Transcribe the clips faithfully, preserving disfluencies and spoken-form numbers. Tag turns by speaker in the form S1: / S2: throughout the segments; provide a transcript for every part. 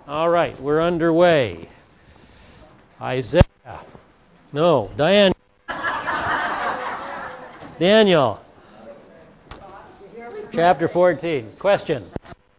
S1: All right, we're underway. Isaiah. No, Diane. Daniel. Chapter fourteen. Question.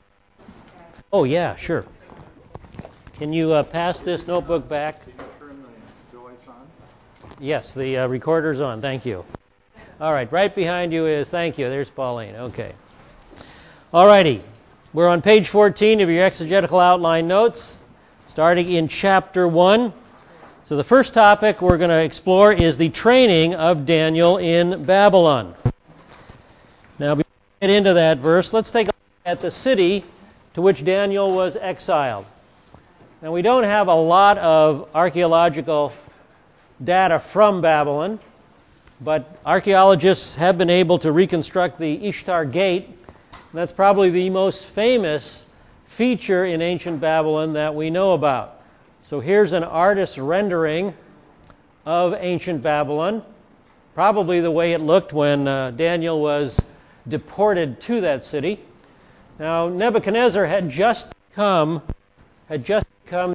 S1: Oh, yeah, sure. Can you uh, pass this notebook back?
S2: Can you turn the device on?
S1: Yes, the uh, recorder's on. Thank you. All right, right behind you is, thank you, there's Pauline. Okay. All righty. We're on page fourteen of your exegetical outline notes, starting in chapter one. So the first topic we're going to explore is the training of Daniel in Babylon. Now, before we get into that verse, let's take a look at the city to which Daniel was exiled. Now, we don't have a lot of archaeological data from Babylon, but archaeologists have been able to reconstruct the Ishtar Gate. That's probably the most famous feature in ancient Babylon that we know about. So here's an artist's rendering of ancient Babylon, probably the way it looked when uh, Daniel was deported to that city. Now, Nebuchadnezzar had just come, had just come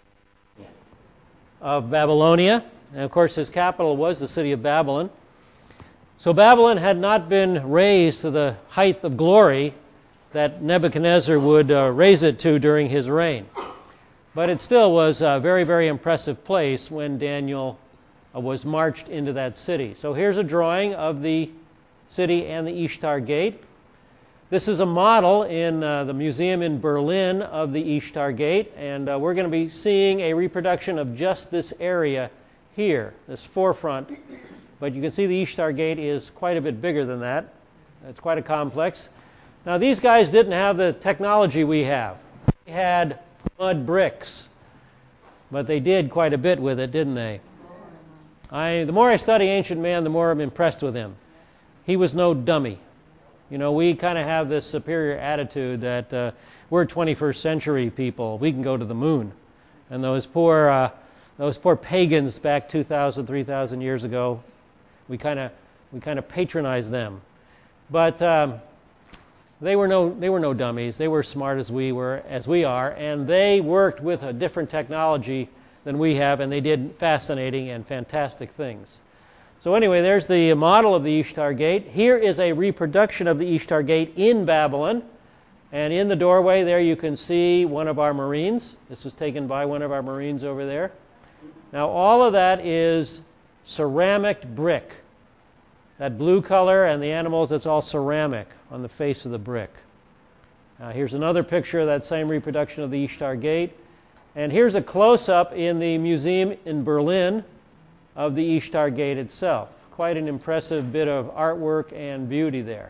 S1: of Babylonia, and of course his capital was the city of Babylon. So Babylon had not been raised to the height of glory that Nebuchadnezzar would uh, raise it to during his reign. But it still was a very, very impressive place when Daniel uh, was marched into that city. So here's a drawing of the city and the Ishtar Gate. This is a model in uh, the museum in Berlin of the Ishtar Gate, and uh, we're going to be seeing a reproduction of just this area here, this forefront. But you can see the Ishtar Gate is quite a bit bigger than that. It's quite a complex. Now, these guys didn't have the technology we have. They had mud bricks, but they did quite a bit with it, didn't they? I, the more I study ancient man, the more I'm impressed with him. He was no dummy. You know, we kind of have this superior attitude that uh, we're twenty-first century people. We can go to the moon. And those poor, uh, those poor pagans back two thousand, three thousand years ago, we kind of we kind of patronize them. But um, They were no they were no dummies. They were smart as we were as we are, and they worked with a different technology than we have, and they did fascinating and fantastic things. So anyway, there's the model of the Ishtar Gate. Here is a reproduction of the Ishtar Gate in Babylon, and in the doorway there you can see one of our Marines. This was taken by one of our Marines over there. Now all of that is ceramic brick. That blue color and the animals, that's all ceramic on the face of the brick. Now here's another picture of that same reproduction of the Ishtar Gate. And here's a close-up in the museum in Berlin of the Ishtar Gate itself. Quite an impressive bit of artwork and beauty there.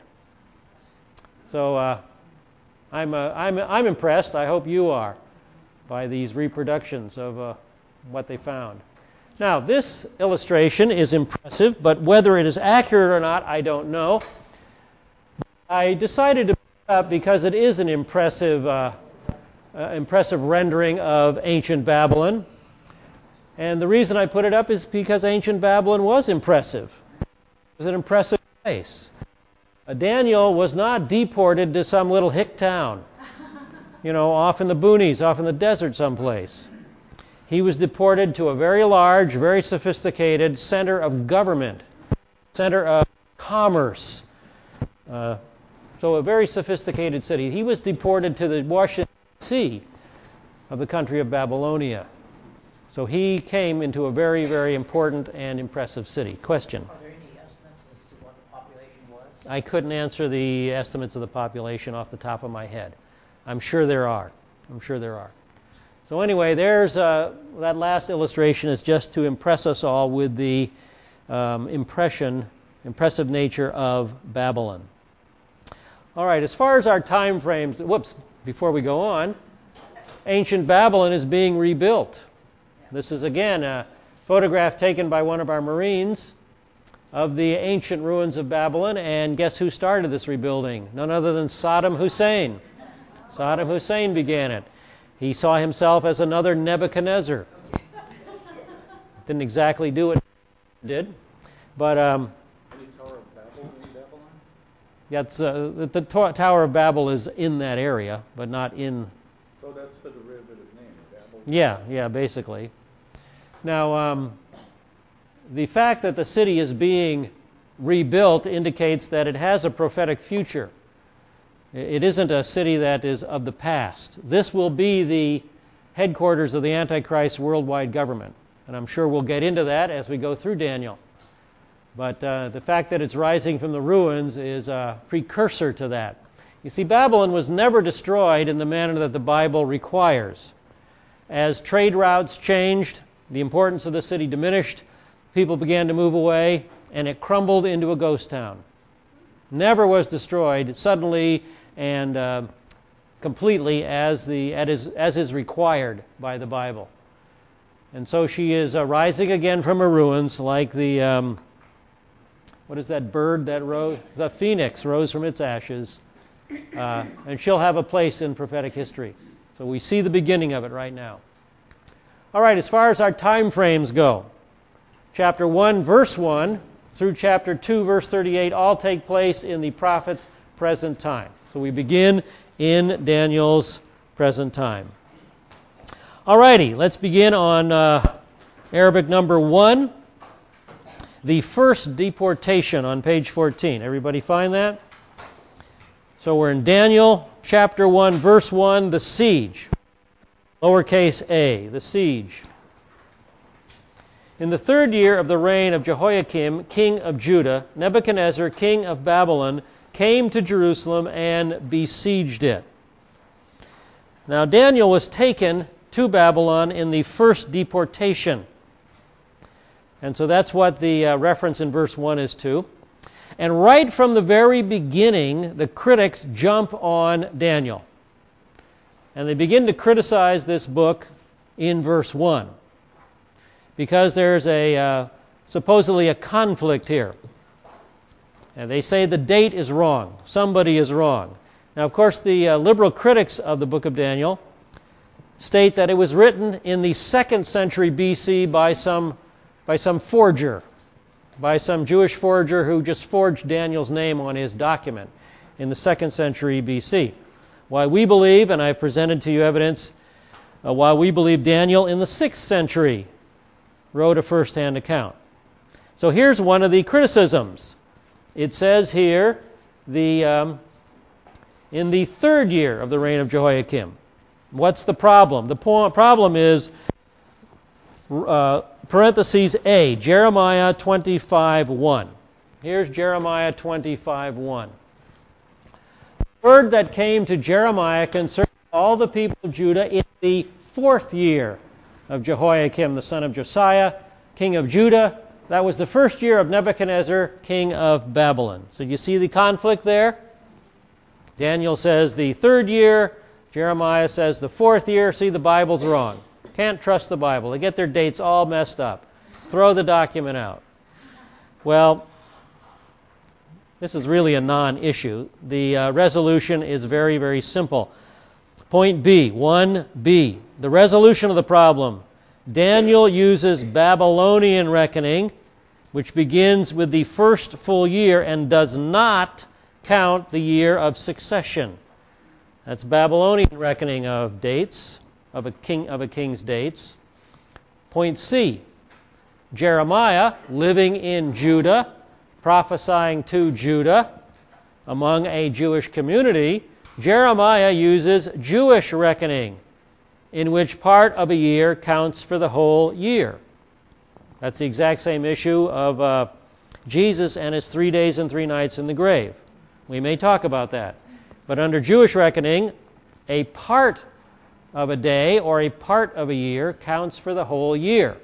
S1: So uh, I'm, uh, I'm, I'm impressed, I hope you are, by these reproductions of uh, what they found. Now, this illustration is impressive, but whether it is accurate or not, I don't know. I decided to put it up because it is an impressive, uh, uh, impressive rendering of ancient Babylon. And the reason I put it up is because ancient Babylon was impressive. It was an impressive place. Uh, Daniel was not deported to some little hick town, you know, off in the boonies, off in the desert someplace. He was deported to a very large, very sophisticated center of government, center of commerce. Uh, so a very sophisticated city. He was deported to the Washington, D C of the country of Babylonia. So he came into a very, very important and impressive city. Question?
S3: Are there any estimates as to what the population was?
S1: I couldn't answer the estimates of the population off the top of my head. I'm sure there are. I'm sure there are. So anyway, there's uh, that last illustration is just to impress us all with the um, impression, impressive nature of Babylon. All right, as far as our time frames, whoops, before we go on, ancient Babylon is being rebuilt. This is again a photograph taken by one of our Marines of the ancient ruins of Babylon, and guess who started this rebuilding? None other than Saddam Hussein. Saddam Hussein began it. He saw himself as another Nebuchadnezzar. Didn't exactly do what he did, but um,
S2: Any Tower of Babel in Babylon?
S1: that's, uh, the, the Tower of Babel is in that area, but not in
S2: So that's the derivative name, Babel?
S1: Yeah, yeah, basically. Now, um, the fact that the city is being rebuilt indicates that it has a prophetic future. It isn't a city that is of the past. This will be the headquarters of the Antichrist worldwide government. And I'm sure we'll get into that as we go through Daniel. But uh, the fact that it's rising from the ruins is a precursor to that. You see, Babylon was never destroyed in the manner that the Bible requires. As trade routes changed, the importance of the city diminished, people began to move away, and it crumbled into a ghost town. Never was destroyed suddenly and uh, completely as, the, as, as is required by the Bible. And so she is uh, rising again from her ruins like the, um, what is that bird that rose? The phoenix rose from its ashes. Uh, and she'll have a place in prophetic history. So we see the beginning of it right now. All right, as far as our time frames go, chapter one, verse one, through chapter two, verse thirty-eight, all take place in the prophet's present time. So we begin in Daniel's present time. All righty, let's begin on uh, Arabic number one, the first deportation on page fourteen. Everybody find that? So we're in Daniel chapter one, verse one, the siege. Lowercase a, the siege. In the third year of the reign of Jehoiakim, king of Judah, Nebuchadnezzar, king of Babylon, came to Jerusalem and besieged it. Now Daniel was taken to Babylon in the first deportation. And so that's what the uh, reference in verse one is to. And right from the very beginning, the critics jump on Daniel. And they begin to criticize this book in verse one. Because there's a uh, supposedly a conflict here. And they say the date is wrong. Somebody is wrong. Now, of course, the uh, liberal critics of the book of Daniel state that it was written in the second century B C by some, by some forger, by some Jewish forger who just forged Daniel's name on his document in the second century B C. Why we believe, and I've presented to you evidence, uh, why we believe Daniel in the sixth century wrote a first-hand account. So here's one of the criticisms. It says here, the um, in the third year of the reign of Jehoiakim. What's the problem? The po- problem is, uh, parentheses A, Jeremiah twenty-five one. Here's Jeremiah twenty-five one. The word that came to Jeremiah concerned all the people of Judah in the fourth year of Jehoiakim, the son of Josiah, king of Judah. That was the first year of Nebuchadnezzar, king of Babylon. So you see the conflict there? Daniel says the third year. Jeremiah says the fourth year. See, the Bible's wrong. Can't trust the Bible. They get their dates all messed up. Throw the document out. Well, this is really a non-issue. The uh, resolution is very, very simple. Point B, one B, the resolution of the problem. Daniel uses Babylonian reckoning, which begins with the first full year and does not count the year of succession. That's Babylonian reckoning of dates, of a king of a king's dates. Point C, Jeremiah, living in Judah, prophesying to Judah among a Jewish community, Jeremiah uses Jewish reckoning, in which part of a year counts for the whole year. That's the exact same issue of uh, Jesus and his three days and three nights in the grave. We may talk about that. But under Jewish reckoning, a part of a day or a part of a year counts for the whole year.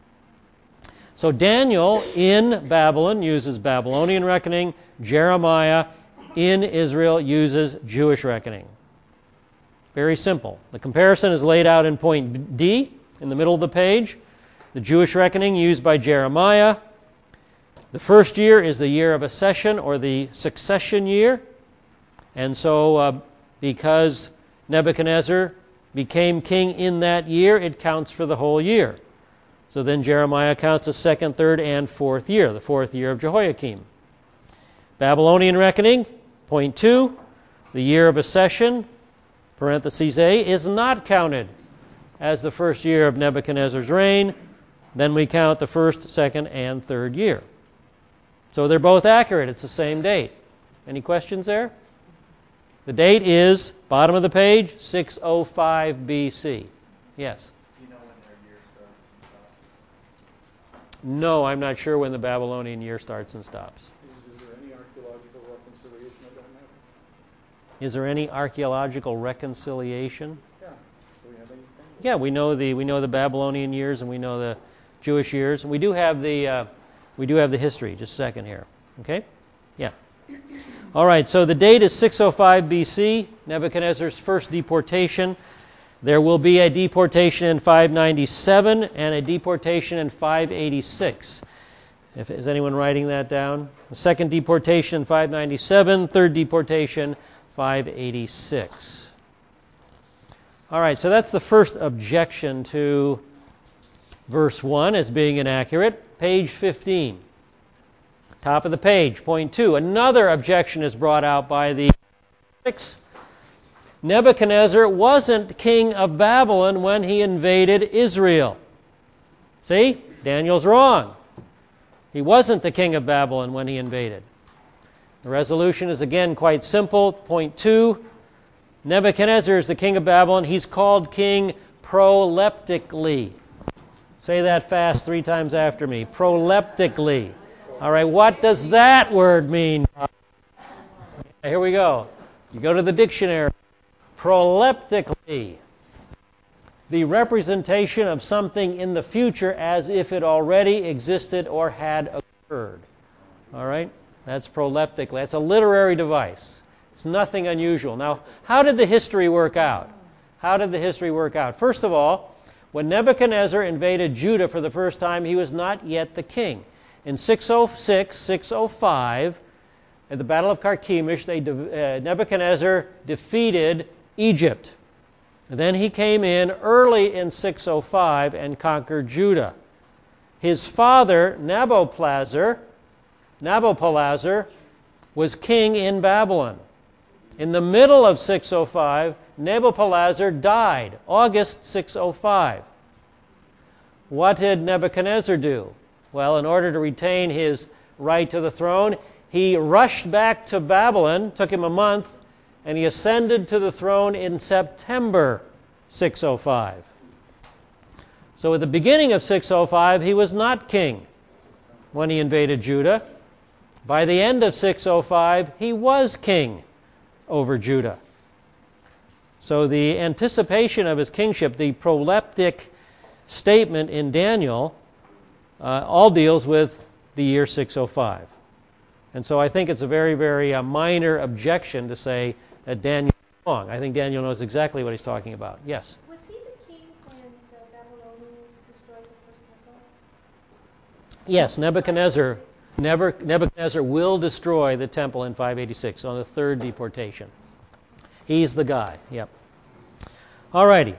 S1: So Daniel in Babylon uses Babylonian reckoning. Jeremiah in Israel uses Jewish reckoning. Very simple. The comparison is laid out in point D in the middle of the page. The Jewish reckoning used by Jeremiah. The first year is the year of accession or the succession year. And so uh, because Nebuchadnezzar became king in that year, it counts for the whole year. So then Jeremiah counts the second, third, and fourth year, the fourth year of Jehoiakim. Babylonian reckoning, point two, the year of accession. parentheses A, is not counted as the first year of Nebuchadnezzar's reign. Then we count the first, second, and third year. So they're both accurate. It's the same date. Any questions there? The date is, bottom of the page, six oh five B C. Yes?
S2: Do you know when their year starts and stops?
S1: No, I'm not sure when the Babylonian year starts and stops.
S2: Is, is there any archaeological reconciliation of that matter?
S1: Is there any archaeological reconciliation?
S2: Yeah. Do we have anything?
S1: Yeah, we know the we know the Babylonian years and we know the Jewish years. We do have the uh, we do have the history. Just a second here. Okay? Yeah. All right. So the date is six oh five B C. Nebuchadnezzar's first deportation. There will be a deportation in five ninety-seven and a deportation in five eighty-six. If, is anyone writing that down? The second deportation in five ninety-seven. Third deportation five eighty-six. All right. So that's the first objection to verse one as being inaccurate. Page fifteen. Top of the page, point two. Another objection is brought out by the six. Nebuchadnezzar wasn't king of Babylon when he invaded Israel. See? Daniel's wrong. He wasn't the king of Babylon when he invaded. The resolution is again quite simple. Point two. Nebuchadnezzar is the king of Babylon. He's called king proleptically. Say that fast three times after me. Proleptically. All right, what does that word mean? Here we go. You go to the dictionary. Proleptically. The representation of something in the future as if it already existed or had occurred. All right? That's proleptically. That's a literary device. It's nothing unusual. Now, how did the history work out? How did the history work out? First of all, when Nebuchadnezzar invaded Judah for the first time, he was not yet the king. In six oh six, six oh five, at the Battle of Carchemish, they de- uh, Nebuchadnezzar defeated Egypt. And then he came in early in six oh five and conquered Judah. His father, Nabopolassar, Nabopolassar, was king in Babylon. In the middle of six oh five, Nabopolassar died, August six oh five. What did Nebuchadnezzar do? Well, in order to retain his right to the throne, he rushed back to Babylon, took him a month, and he ascended to the throne in September six oh five. So at the beginning of six oh five, he was not king when he invaded Judah. By the end of six oh five, he was king over Judah. So the anticipation of his kingship, the proleptic statement in Daniel, uh, all deals with the year six oh five. And so I think it's a very, very uh, minor objection to say that Daniel is wrong. I think Daniel knows exactly what he's talking about. Yes?
S4: Was he the king when the Babylonians destroyed the first temple?
S1: Yes, Nebuchadnezzar, Nebuchadnezzar will destroy the temple in five eighty-six on the third deportation. He's the guy. Yep. All righty.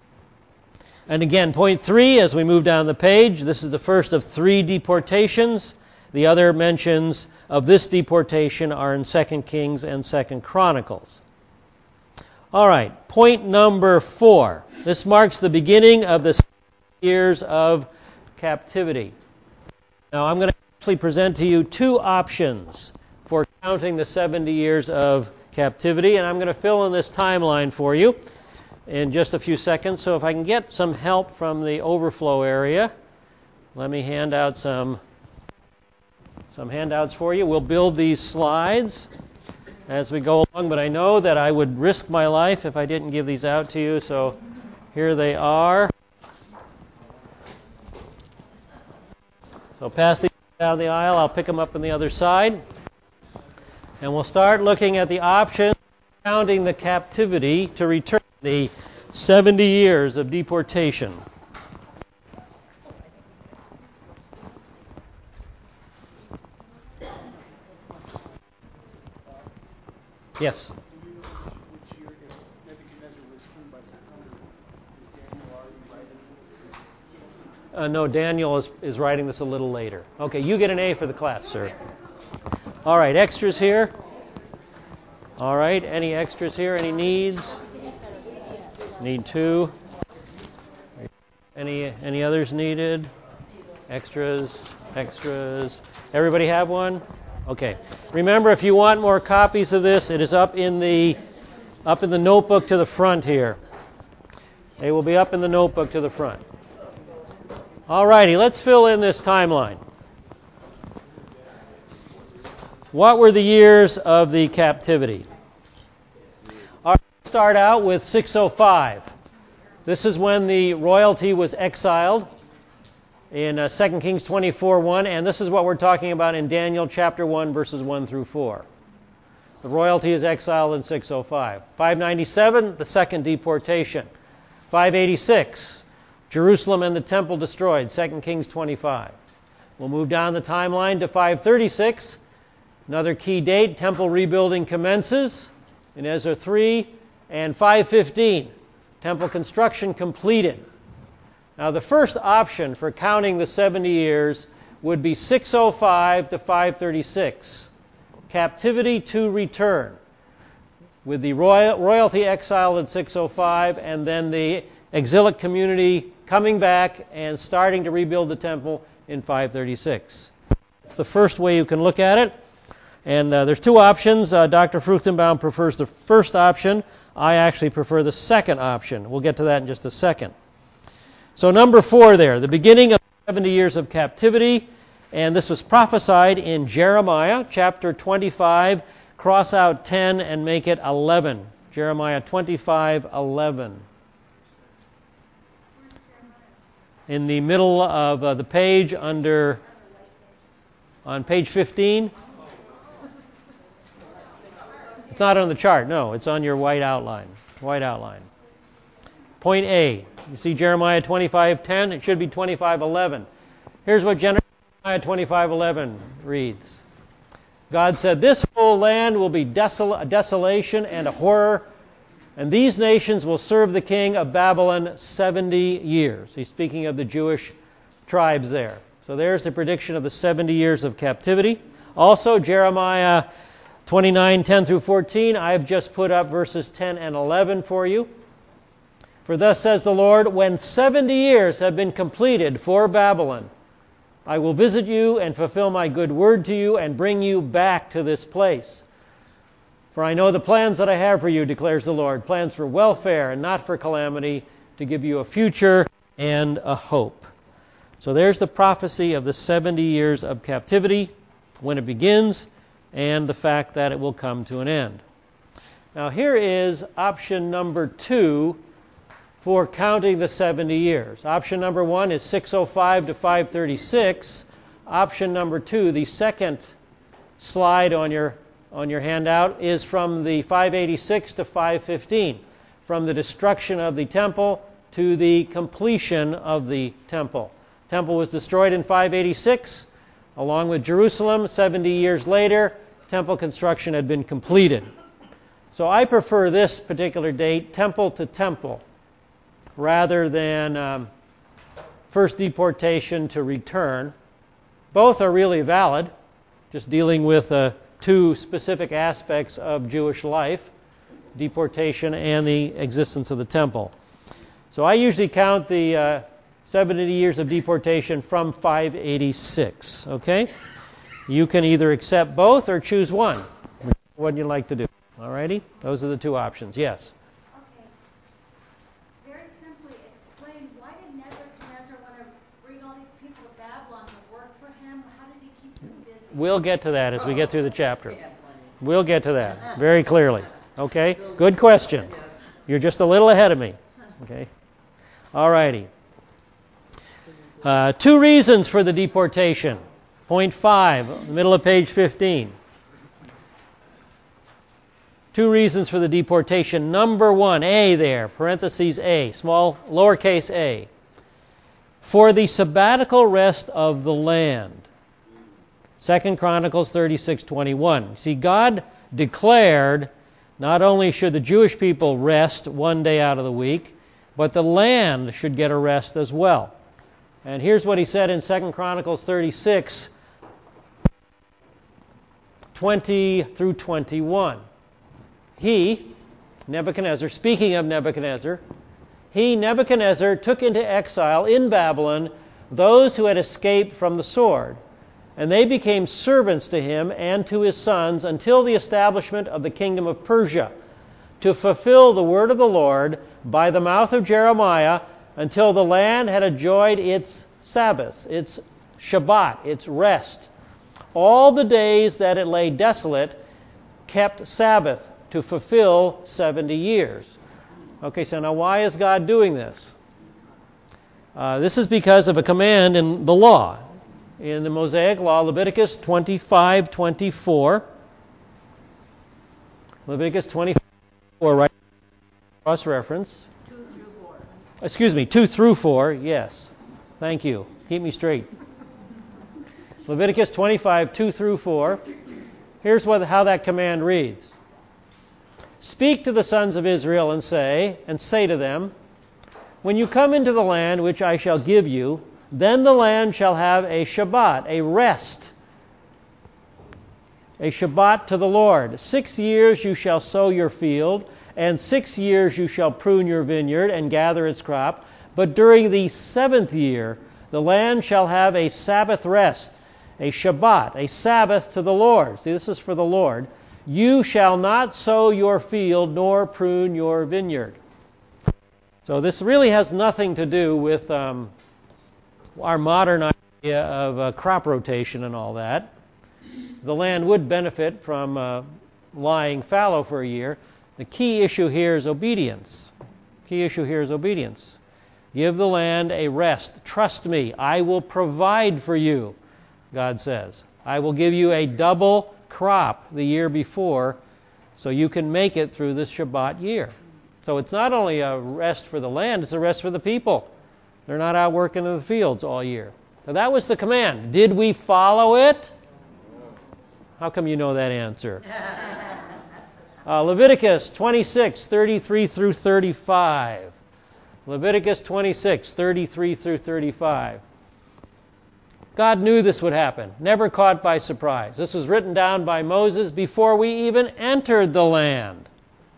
S1: And again, point three, as we move down the page, this is the first of three deportations. The other mentions of this deportation are in Second Kings and Second Chronicles. All right, point number four. This marks the beginning of the years of captivity. Now, I'm going to actually present to you two options for counting the seventy years of captivity, and I'm going to fill in this timeline for you in just a few seconds. So if I can get some help from the overflow area, let me hand out some, some handouts for you. We'll build these slides as we go along, but I know that I would risk my life if I didn't give these out to you, so here they are. So pass these down the aisle. I'll pick them up on the other side. And we'll start looking at the options counting the captivity to return the seventy years of deportation. Yes?
S5: Do you know which, which year, if Nebuchadnezzar was king by September, is Daniel already writing this?
S1: Uh, no, Daniel is, is writing this a little later. Okay, you get an A for the class, sir. All right, extras here? All right, any extras here? Any needs? Need two. Any any others needed? Extras, extras. Everybody have one? Okay. Remember, if you want more copies of this, it is up in the up in the notebook to the front here. They will be up in the notebook to the front. All righty, let's fill in this timeline. What were the years of the captivity? All right, let's start out with six oh five. This is when the royalty was exiled in uh, Second Kings twenty-four one, and this is what we're talking about in Daniel chapter one, verses one through four. The royalty is exiled in six oh five. five ninety-seven, the second deportation. five eighty-six, Jerusalem and the temple destroyed, Second Kings twenty-five. We'll move down the timeline to five thirty-six. Another key date, temple rebuilding commences in Ezra three, and five fifteen, temple construction completed. Now the first option for counting the seventy years would be six oh five to five thirty-six, captivity to return, with the royal, royalty exiled in six oh five and then the exilic community coming back and starting to rebuild the temple in five thirty-six. That's the first way you can look at it. And uh, there's two options. Uh, Doctor Fruchtenbaum prefers the first option. I actually prefer the second option. We'll get to that in just a second. So number four there, the beginning of seventy years of captivity. And this was prophesied in Jeremiah chapter twenty-five. Cross out ten and make it eleven. Jeremiah twenty-five eleven. In the middle of uh, the page under, on page fifteen. It's not on the chart, no. It's on your white outline. White outline. Point A. You see Jeremiah twenty-five ten? It should be twenty-five eleven. Here's what Jeremiah twenty-five eleven reads. God said, "This whole land will be desol- a desolation and a horror, and these nations will serve the king of Babylon seventy years." He's speaking of the Jewish tribes there. So there's the prediction of the seventy years of captivity. Also, Jeremiah twenty-nine ten through fourteen, I've just put up verses ten and eleven for you. "For thus says the Lord, when seventy years have been completed for Babylon, I will visit you and fulfill my good word to you and bring you back to this place. For I know the plans that I have for you, declares the Lord, plans for welfare and not for calamity, to give you a future and a hope." So there's the prophecy of the seventy years of captivity, when it begins, and the fact that it will come to an end. Now here is option number two for counting the seventy years. Option number one is six oh five to five thirty-six. Option number two, the second slide on your on your handout, is from the five eighty-six to five fifteen, from the destruction of the temple to the completion of the temple. Temple was destroyed in five eighty-six. Along with Jerusalem, seventy years later, temple construction had been completed. So I prefer this particular date, temple to temple, rather than um, first deportation to return. Both are really valid, just dealing with uh, two specific aspects of Jewish life, deportation and the existence of the temple. So I usually count the uh, seventy years of deportation from five eighty-six, okay? You can either accept both or choose one. What would you like to do? All righty? Those are the two options. Yes?
S4: Okay. Very simply explain, why did Nebuchadnezzar want to bring all these people to Babylon to work for him? How did he keep them busy?
S1: We'll get to that as we get through the chapter. We'll get to that very clearly. Okay? Good question. You're just a little ahead of me. Okay? All righty. Uh, two reasons for the deportation. Point five, middle of page fifteen. Two reasons for the deportation. Number one, A there, parentheses A, small lowercase a. For the sabbatical rest of the land. Second Chronicles thirty-six twenty-one. See, God declared not only should the Jewish people rest one day out of the week, but the land should get a rest as well. And here's what he said in Second Chronicles thirty-six twenty through twenty-one. He, Nebuchadnezzar, speaking of Nebuchadnezzar, he, Nebuchadnezzar, took into exile in Babylon those who had escaped from the sword, and they became servants to him and to his sons until the establishment of the kingdom of Persia, to fulfill the word of the Lord by the mouth of Jeremiah, until the land had enjoyed its Sabbaths, its Shabbat, its rest. All the days that it lay desolate kept Sabbath to fulfill seventy years. Okay, so now why is God doing this? Uh, this is because of a command in the law. In the Mosaic Law, Leviticus twenty-five twenty-four. Leviticus twenty-five twenty-four, right? Cross-reference.
S3: Two through four.
S1: Excuse me, two through four, yes. Thank you. Keep me straight. Leviticus twenty-five, two through four. Here's what, how that command reads. Speak to the sons of Israel and say, and say to them, when you come into the land which I shall give you, then the land shall have a Shabbat, a rest, a Shabbat to the Lord. Six years you shall sow your field, and six years you shall prune your vineyard and gather its crop. But during the seventh year, the land shall have a Sabbath rest, a Shabbat, a Sabbath to the Lord. See, this is for the Lord. You shall not sow your field nor prune your vineyard. So this really has nothing to do with um, our modern idea of uh, crop rotation and all that. The land would benefit from uh, lying fallow for a year. The key issue here is obedience. Key issue here is obedience. Give the land a rest. Trust me, I will provide for you, God says. I will give you a double crop the year before so you can make it through this Shabbat year. So it's not only a rest for the land, it's a rest for the people. They're not out working in the fields all year. So that was the command. Did we follow it? How come you know that answer? Uh, Leviticus twenty-six, thirty-three through thirty-five. Leviticus twenty-six, thirty-three through thirty-five. God knew this would happen, never caught by surprise. This was written down by Moses before we even entered the land.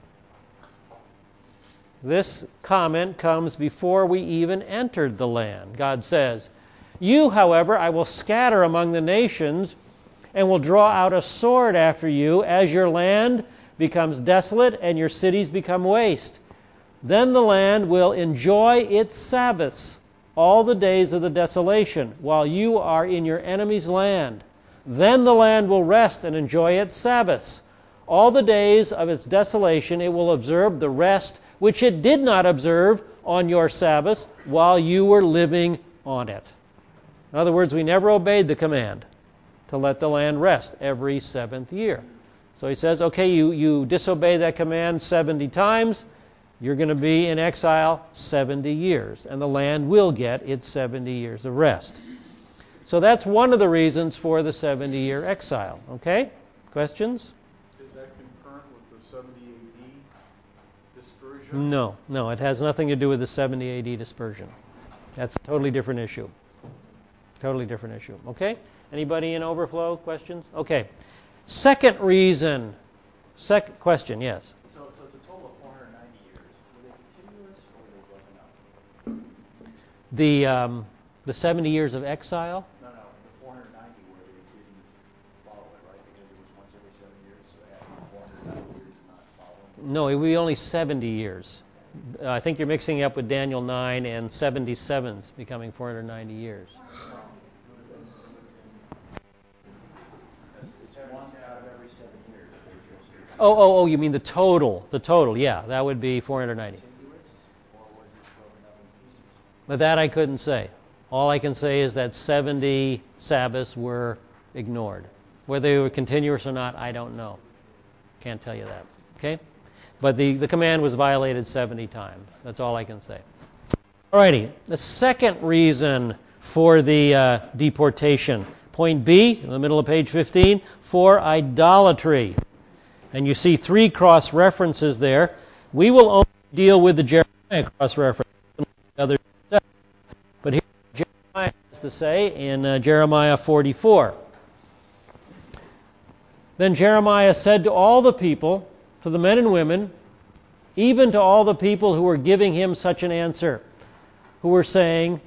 S1: This comment comes before we even entered the land. God says, you, however, I will scatter among the nations and will draw out a sword after you as your land becomes desolate and your cities become waste. Then the land will enjoy its Sabbaths all the days of the desolation while you are in your enemy's land. Then the land will rest and enjoy its Sabbaths. All the days of its desolation it will observe the rest which it did not observe on your Sabbaths while you were living on it. In other words, we never obeyed the command to let the land rest every seventh year. So he says, okay, you, you disobey that command seventy times, you're going to be in exile seventy years, and the land will get its seventy years of rest. So that's one of the reasons for the seventy-year exile. Okay? Questions?
S2: Is that concurrent with the seventy A D dispersion?
S1: No, no, it has nothing to do with the seventy A D dispersion. That's a totally different issue. Totally different issue. Okay? Anybody in overflow? Questions? Okay. Second reason. Second question, yes.
S6: So, so it's a total of four hundred ninety years. Were they continuous or were they broken up?
S1: The um, the seventy years of exile?
S6: No, no, the four hundred ninety where they didn't follow it, right? Because it was once every seven years, so they had four hundred ninety years of not following it.
S1: No, it would be only seventy years. Uh, I think you're mixing it up with Daniel nine and seventy-sevens becoming four hundred ninety years.
S6: It's, it's one out of every seven years. They were supposed to be
S1: Oh, oh, oh, you mean the total. The total, yeah, that would be four hundred ninety.
S6: continuous, or was it broken up in pieces?
S1: But that I couldn't say. All I can say is that seventy Sabbaths were ignored. Whether they were continuous or not, I don't know. Can't tell you that. Okay? But the, the command was violated seventy times. That's all I can say. Alrighty. The second reason for the uh, deportation. Point B, in the middle of page fifteen, for idolatry. And you see three cross references there. We will only deal with the Jeremiah cross reference. But here Jeremiah has to say in uh, Jeremiah forty-four. Then Jeremiah said to all the people, to the men and women, even to all the people who were giving him such an answer, who were saying,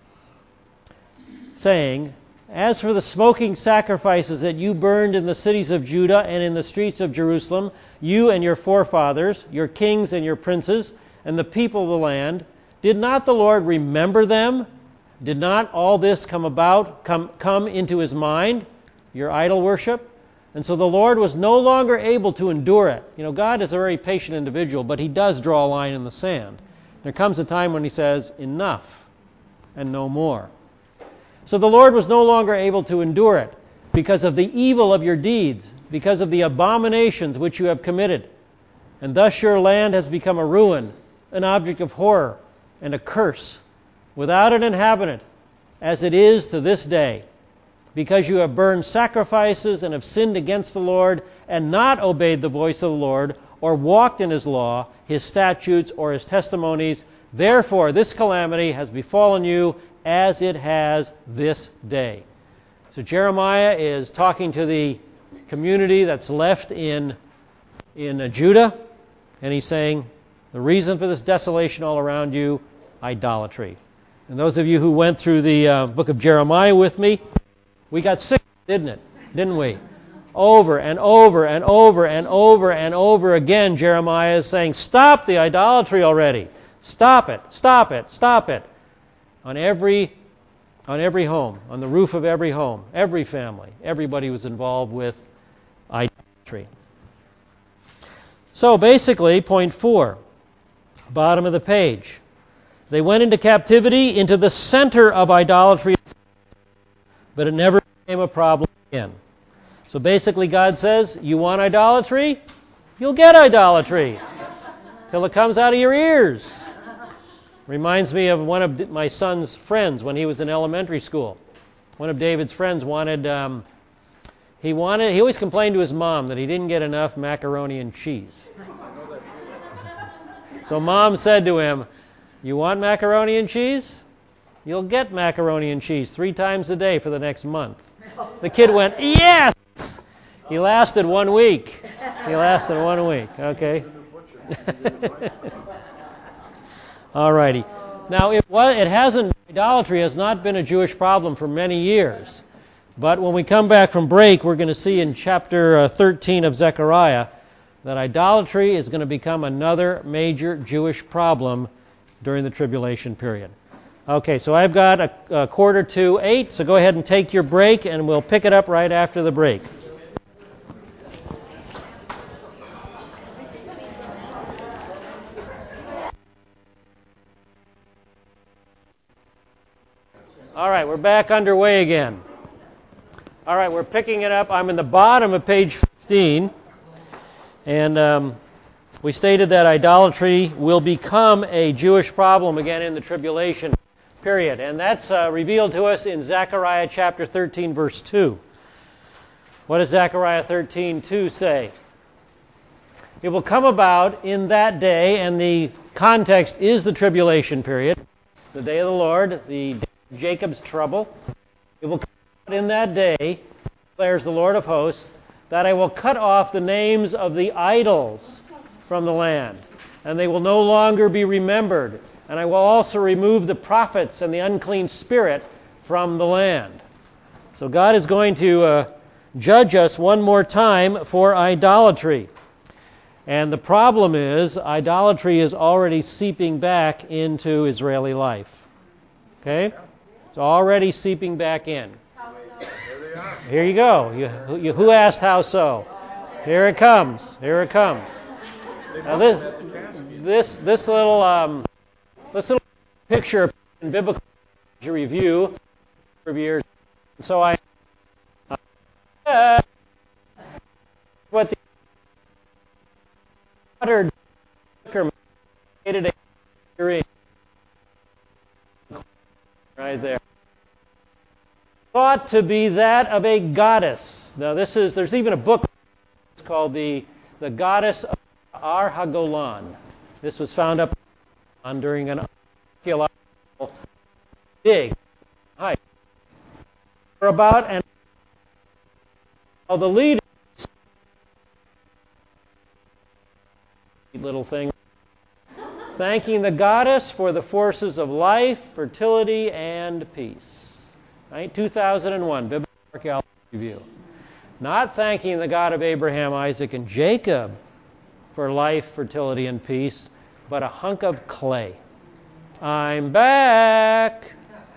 S1: saying, "As for the smoking sacrifices that you burned in the cities of Judah and in the streets of Jerusalem, you and your forefathers, your kings and your princes, and the people of the land, did not the Lord remember them? Did not all this come about, come, come into his mind, your idol worship?" And so the Lord was no longer able to endure it. You know, God is a very patient individual, but he does draw a line in the sand. There comes a time when he says, "Enough, and no more." So the Lord was no longer able to endure it because of the evil of your deeds, because of the abominations which you have committed. And thus your land has become a ruin, an object of horror, and a curse, without an inhabitant, as it is to this day, because you have burned sacrifices and have sinned against the Lord, and not obeyed the voice of the Lord, or walked in his law, his statutes, or his testimonies. Therefore this calamity has befallen you, as it has this day. So Jeremiah is talking to the community that's left in, in uh, Judah, and he's saying, the reason for this desolation all around you, idolatry. And those of you who went through the uh, book of Jeremiah with me, we got sick, didn't it? Didn't we? Over and over and over and over and over again, Jeremiah is saying, stop the idolatry already. Stop it, stop it, stop it. On every, on every home, on the roof of every home, every family, everybody was involved with idolatry. So basically, point four, bottom of the page. They went into captivity into the center of idolatry, but it never became a problem again. So basically God says, you want idolatry? You'll get idolatry till it comes out of your ears. Reminds me of one of my son's friends when he was in elementary school. One of David's friends wanted, um, he wanted, he always complained to his mom that he didn't get enough macaroni and cheese. So mom said to him, you want macaroni and cheese? You'll get macaroni and cheese three times a day for the next month. The kid went, yes! He lasted one week. He lasted one week. Okay. All righty. Now, it, was, it hasn't, idolatry has not been a Jewish problem for many years. But when we come back from break, we're going to see in chapter uh, thirteen of Zechariah that idolatry is going to become another major Jewish problem during the tribulation period. Okay, so I've got a, a quarter to eight, so go ahead and take your break, and we'll pick it up right after the break. All right, we're back underway again. All right, we're picking it up. I'm in the bottom of page fifteen, and um, we stated that idolatry will become a Jewish problem again in the tribulation period, and that's uh, revealed to us in Zechariah chapter thirteen, verse two. What does Zechariah thirteen two say? It will come about in that day, and the context is the tribulation period, the day of the Lord, the day of Jacob's trouble. It will come about in that day, declares the Lord of hosts, that I will cut off the names of the idols from the land, and they will no longer be remembered. And I will also remove the prophets and the unclean spirit from the land. So God is going to uh, judge us one more time for idolatry. And the problem is, idolatry is already seeping back into Israeli life. Okay? It's already seeping back in.
S4: How so?
S1: Here you go. You, you, who asked how so? Here it comes. Here it comes. Now this, this, this little... Um, This little picture in biblical review for years. So I uh, what the water right there thought to be that of a goddess. Now this is there's even a book. It's called the the Goddess of Ar Hagolan. This was found up on during an archaeological dig hike. For about an of the leader little thing thanking the goddess for the forces of life, fertility, and peace. Right? two thousand one, Biblical Archaeology Review. Not thanking the God of Abraham, Isaac, and Jacob for life, fertility, and peace, but a hunk of clay. I'm back.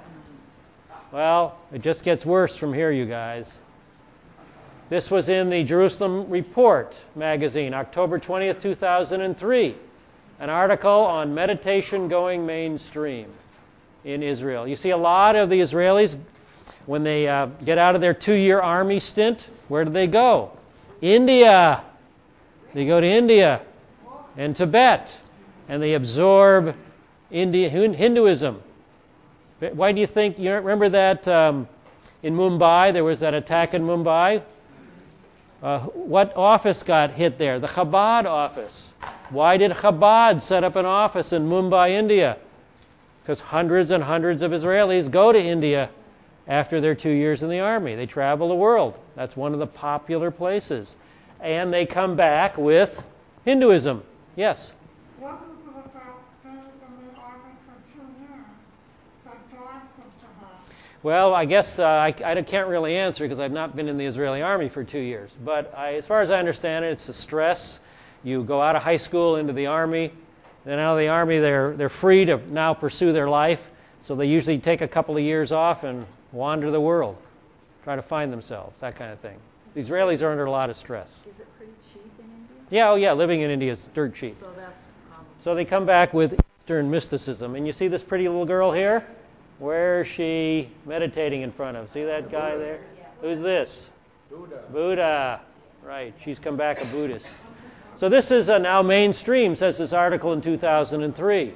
S1: Well, it just gets worse from here, you guys. This was in the Jerusalem Report magazine, October twentieth, two thousand three. An article on meditation going mainstream in Israel. You see a lot of the Israelis, when they uh, get out of their two-year army stint, where do they go? India. They go to India and Tibet, and they absorb India, Hinduism. Why do you think, you remember that um, in Mumbai, there was that attack in Mumbai? Uh, what office got hit there? The Chabad office. Why did Chabad set up an office in Mumbai, India? Because hundreds and hundreds of Israelis go to India after their two years in the army. They travel the world. That's one of the popular places. And they come back with Hinduism. Yes?
S7: What is the fact staying in the army for two years that drives them to that?
S1: Well, I guess uh, I, I can't really answer because I've not been in the Israeli army for two years. But I, as far as I understand it, it's the stress. You go out of high school into the army. Then out of the army, they're they're free to now pursue their life. So they usually take a couple of years off and wander the world, try to find themselves, that kind of thing. The Israelis are under a lot of stress.
S8: Is it pretty cheap in India?
S1: Yeah, oh yeah, living in India is dirt cheap.
S8: So that's um,
S1: So they come back with Eastern mysticism. And you see this pretty little girl here? Where is she meditating in front of? See that guy there? Who's this?
S2: Buddha.
S1: Buddha. Right, she's come back a Buddhist. So this is uh, now mainstream, says this article in two thousand three.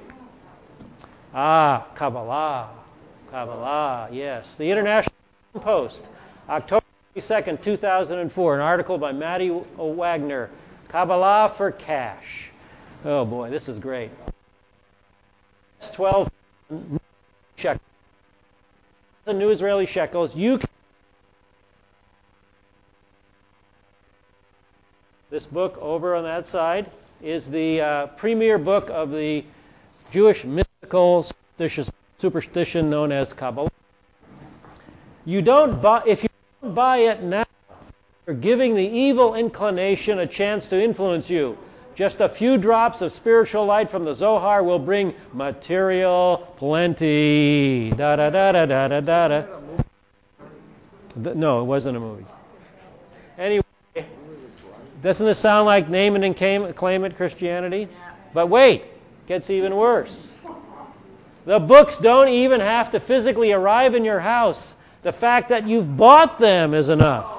S1: Ah, Kabbalah. Kabbalah, yes. The International Post, October twenty-second, two thousand four, an article by Matty Wagner, Kabbalah for Cash. Oh boy, this is great. It's twelve shekels. The new Israeli shekels. You can This book over on that side is the uh, premier book of the Jewish mystical superstitious, superstition known as Kabbalah. You don't buy, if you don't buy it now, you're giving the evil inclination a chance to influence you. Just a few drops of spiritual light from the Zohar will bring material plenty. Da da da da da da da da. No, it wasn't a movie. Anyway. Doesn't this sound like name it and claim it Christianity? But wait, it gets even worse. The books don't even have to physically arrive in your house. The fact that you've bought them is enough.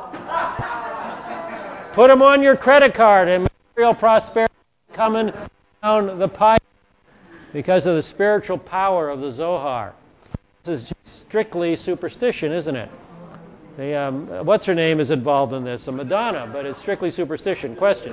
S1: Put them on your credit card and material prosperity coming down the pipe because of the spiritual power of the Zohar. This is strictly superstition, isn't it? The, um, what's her name is involved in this? A Madonna, but it's strictly superstition. Question?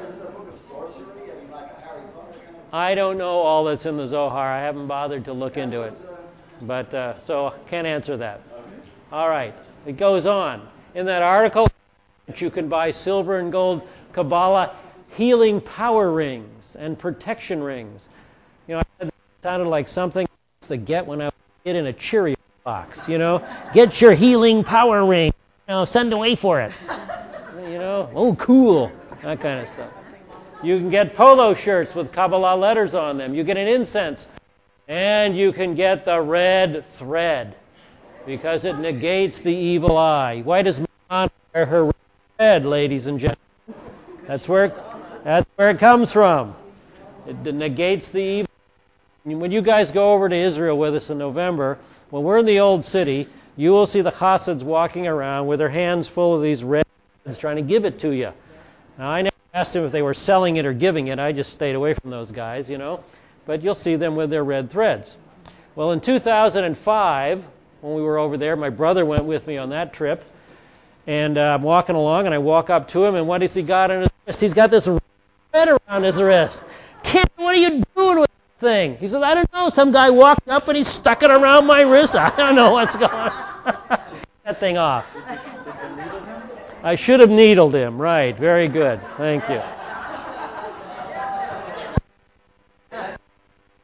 S1: I don't know all that's in the Zohar. I haven't bothered to look into it. But uh, so can't answer that. All right. It goes on. In that article, you can buy silver and gold Kabbalah healing power rings and protection rings. You know, it sounded like something I used to get when I was a kid in a Cheerio box, you know. Get your healing power ring. You know, send away for it. You know, oh, cool. That kind of stuff. You can get polo shirts with Kabbalah letters on them. You get an incense. And you can get the red thread because it negates the evil eye. Why does Madonna wear her red, ladies and gentlemen? That's where it, that's where it comes from. It negates the evil. When you guys go over to Israel with us in November, when we're in the old city, you will see the Chassids walking around with their hands full of these red threads trying to give it to you. Now, I never asked them if they were selling it or giving it. I just stayed away from those guys, you know. But you'll see them with their red threads. Well, in two thousand five, when we were over there, my brother went with me on that trip. And uh, I'm walking along, and I walk up to him, and what has he got on his wrist? He's got this red around his wrist. Ken, what are you doing with that thing? He says, I don't know. Some guy walked up, and he stuck it around my wrist. I don't know what's going on. That thing off. I should have needled him. Right. Very good. Thank you.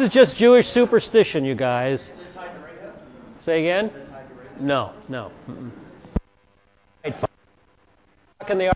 S1: This is just Jewish superstition, you guys.
S6: Is it tied to Rahab?
S1: Say again?
S6: Is it tied to Rahab?
S1: No, no. Mm-mm. Right, in the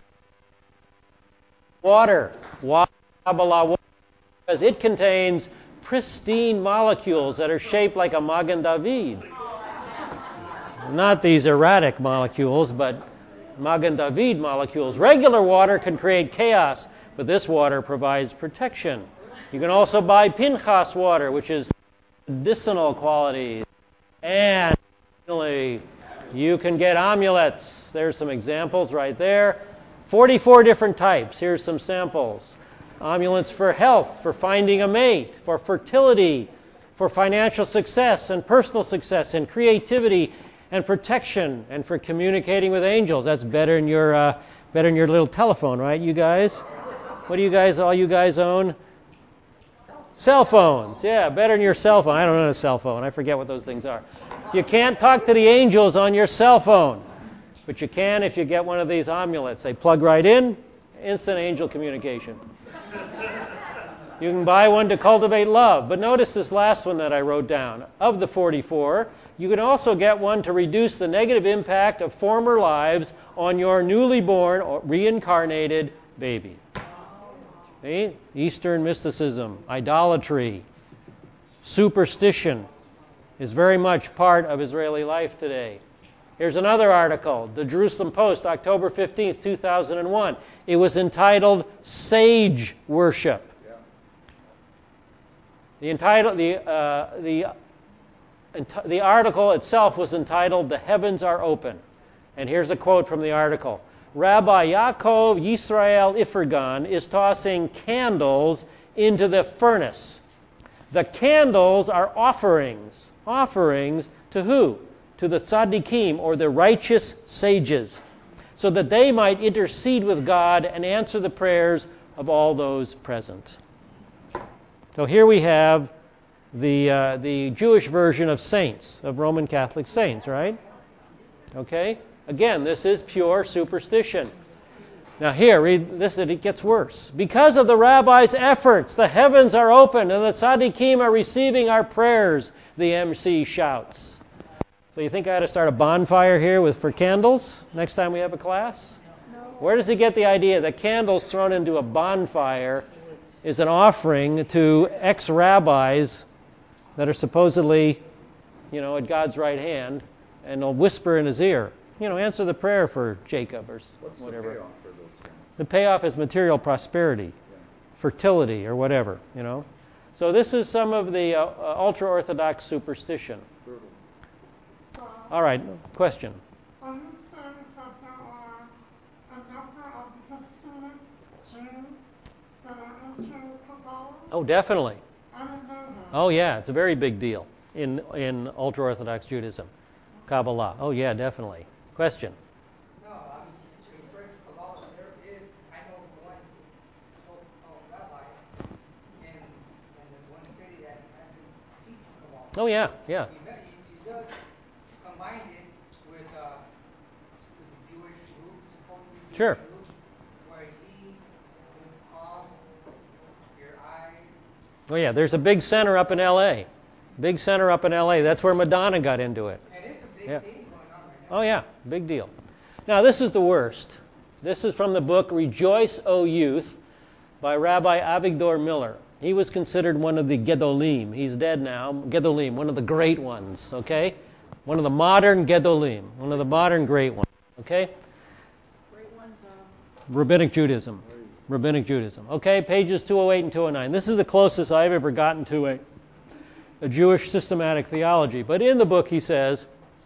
S1: water, water, because it contains pristine molecules that are shaped like a Magen David. Not these erratic molecules, but Magen David molecules. Regular water can create chaos, but this water provides protection. You can also buy Pinchas water, which is medicinal qualities. And finally, you can get amulets. There's some examples right there. forty-four different types. Here's some samples. Amulets for health, for finding a mate, for fertility, for financial success and personal success and creativity and protection and for communicating with angels. That's better than your uh, better than your little telephone, right, you guys? What do you guys, all you guys own? Cell phones. Yeah, better than your cell phone. I don't own a cell phone. I forget what those things are. You can't talk to the angels on your cell phone, but you can if you get one of these amulets. They plug right in, instant angel communication. You can buy one to cultivate love. But notice this last one that I wrote down. Of the forty-four, you can also get one to reduce the negative impact of former lives on your newly born or reincarnated baby. See? Eastern mysticism, idolatry, superstition is very much part of Israeli life today. Here's another article, the Jerusalem Post, October fifteenth, two thousand one. It was entitled Sage Worship. The, entitle, the, uh, the, ent- the article itself was entitled The Heavens Are Open. And here's a quote from the article. Rabbi Yaakov Yisrael Ifergan is tossing candles into the furnace. The candles are offerings. Offerings to who? To the tzaddikim, or the righteous sages, so that they might intercede with God and answer the prayers of all those present. So here we have the uh, the Jewish version of saints, of Roman Catholic saints, right? Okay? Again, this is pure superstition. Now here, read this, it gets worse. Because of the rabbi's efforts, the heavens are open and the tzaddikim are receiving our prayers, the M C shouts. So you think I ought to start a bonfire here with for candles next time we have a class?
S7: No.
S1: Where does he get the idea that candles thrown into a bonfire is an offering to ex-rabbis that are supposedly, you know, at God's right hand, and they'll whisper in his ear, you know, answer the prayer for Jacob or
S2: What's
S1: whatever.
S2: the payoff for those things?
S1: The payoff is material prosperity,
S2: Yeah.
S1: fertility, or whatever, you know. So this is some of the uh, uh, ultra-Orthodox superstition.
S2: Brutal.
S7: So,
S1: All right, question.
S7: are you saying that there are a number of Hasidic Jews that are into Kabbalah?
S1: Oh, definitely.
S7: I didn't know that.
S1: Oh, yeah, it's a very big deal in in ultra-Orthodox Judaism. Kabbalah. Oh, yeah, definitely. Question.
S9: No, I'm referring to Kabbalah. There is, I know one so-called rabbi in in the one city that actually teaches Kabbalah.
S1: Oh, yeah, yeah.
S9: He, he, he does combine it with uh, with the Jewish roots, supposedly Jewish
S1: Sure.
S9: roots, where he does palms, your eyes.
S1: Oh, yeah, there's a big center up in L A Big center up in L A That's where Madonna got into it.
S9: And it's a big
S1: Yeah.
S9: thing going on right now.
S1: Oh, yeah, big deal. Now, this is the worst. This is from the book Rejoice, O Youth by Rabbi Avigdor Miller. He was considered one of the Gedolim. He's dead now. Gedolim, one of the great ones, okay? One of the modern Gedolim, one of the modern great ones, okay?
S8: Great ones, um,
S1: Rabbinic Judaism. Rabbinic Judaism. Okay, pages two oh eight and two oh nine. This is the closest I've ever gotten to a, a Jewish systematic theology. But in the book he says,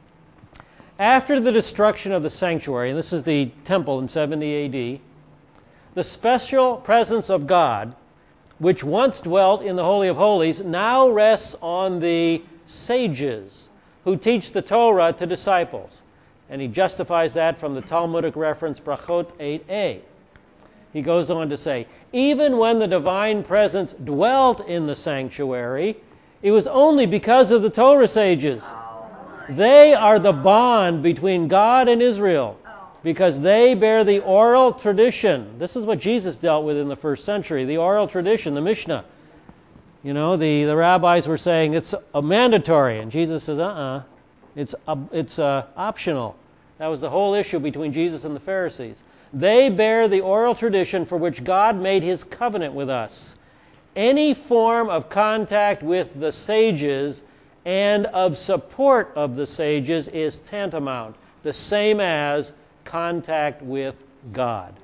S1: after the destruction of the sanctuary, and this is the temple in seventy A D, the special presence of God, which once dwelt in the Holy of Holies, now rests on the sages who teach the Torah to disciples. And he justifies that from the Talmudic reference Brachot eight a. He goes on to say, even when the divine presence dwelt in the sanctuary, it was only because of the Torah sages. They are the bond between God and Israel, because they bear the oral tradition. This is what Jesus dealt with in the first century, the oral tradition, the Mishnah. You know, the, the rabbis were saying it's a mandatory, and Jesus says, uh-uh, it's, a, it's uh, optional. That was the whole issue between Jesus and the Pharisees. They bear the oral tradition for which God made his covenant with us. Any form of contact with the sages and of support of the sages is tantamount, the same as contact with God.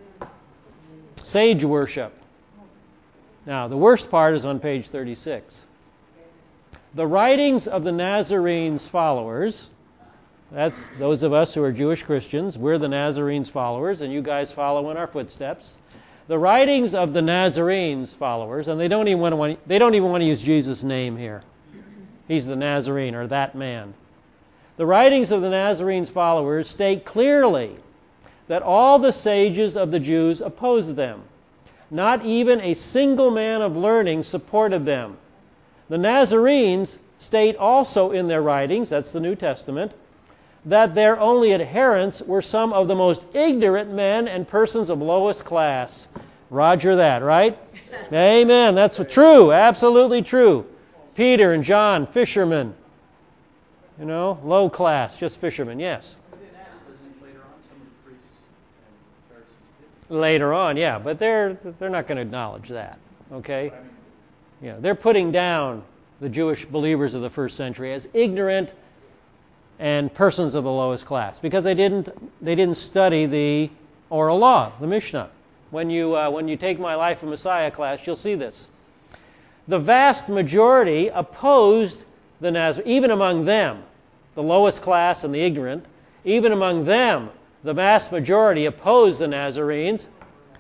S1: Sage worship. Now, the worst part is on page thirty-six. The writings of the Nazarenes' followers, that's those of us who are Jewish Christians, we're the Nazarenes' followers, and you guys follow in our footsteps. The writings of the Nazarenes' followers, and they don't even want to, they don't even want to use Jesus' name here. He's the Nazarene, or that man. The writings of the Nazarenes' followers state clearly that all the sages of the Jews opposed them. Not even a single man of learning supported them. The Nazarenes state also in their writings, that's the New Testament, that their only adherents were some of the most ignorant men and persons of lowest class. Roger that, right? Amen. That's true. Absolutely true. Peter and John, fishermen. You know, low class, just fishermen, yes.
S6: But in Acts, doesn't it later on, some of the priests and Pharisees did?
S1: Later on, yeah, but they're they're not going to acknowledge that, okay?
S6: I mean,
S1: Yeah, they're putting down the Jewish believers of the first century as ignorant and persons of the lowest class because they didn't they didn't study the oral law, the Mishnah. When you uh, when you take my Life of Messiah class, you'll see this. The vast majority opposed the Nazarenes, even among them, the lowest class and the ignorant, even among them, the vast majority opposed the Nazarenes.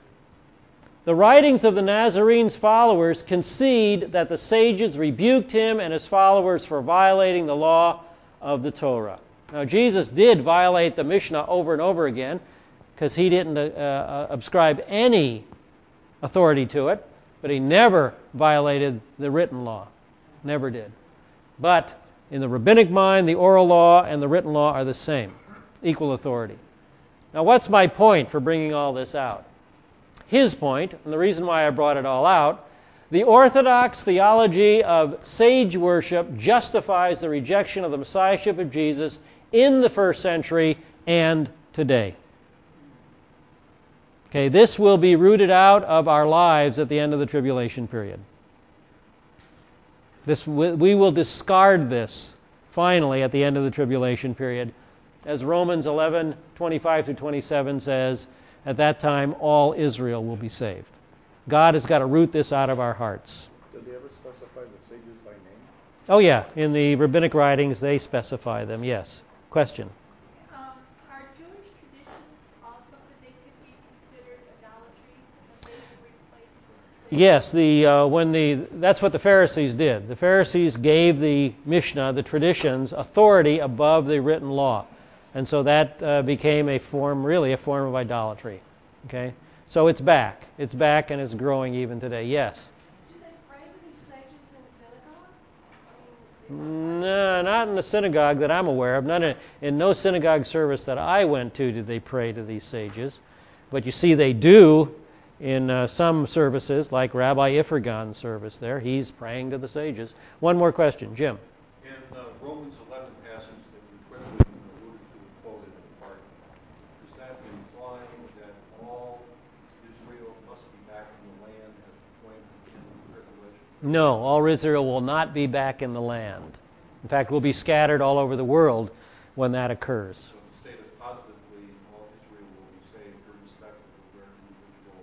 S1: The writings of the Nazarenes' followers concede that the sages rebuked him and his followers for violating the law of the Torah. Now, Jesus did violate the Mishnah over and over again because he didn't uh, uh, ascribe any authority to it, but he never violated the written law. Never did. But in the rabbinic mind, the oral law and the written law are the same, equal authority. Now, what's my point for bringing all this out? His point, and the reason why I brought it all out, the Orthodox theology of sage worship justifies the rejection of the Messiahship of Jesus in the first century and today. Okay, this will be rooted out of our lives at the end of the tribulation period. This, we will discard this finally at the end of the tribulation period. As Romans eleven, twenty-five through twenty-seven says, at that time all Israel will be saved. God has got to root this out of our hearts.
S2: Did they ever specify the sages by name?
S1: Oh yeah, in the rabbinic writings they specify them, yes. Question?
S7: Um, are Jewish traditions also that they could be considered idolatry when they replace?
S1: Yes, the uh, when the that's what the Pharisees did. The Pharisees gave the Mishnah, the traditions, authority above the written law. And so that uh, became a form, really a form of idolatry. Okay? So it's back. It's back and it's growing even today. Yes?
S4: Do they pray to these sages in synagogue? I mean, they-
S1: No, not in the synagogue that I'm aware of. Not in, in no synagogue service that I went to did they pray to these sages. But you see they do in uh, some services, like Rabbi Ifrigan's service there. He's praying to the sages. One more question. Jim?
S10: In uh, Romans eleven passage that we quickly alluded to and quoted in part, does that imply that all Israel must be back in the land at the point of the end of the tribulation?
S1: No, all Israel will not be back in the land. In fact, we'll be scattered all over the world when that occurs.
S10: So to state it positively, all Israel will be saved irrespective of where individual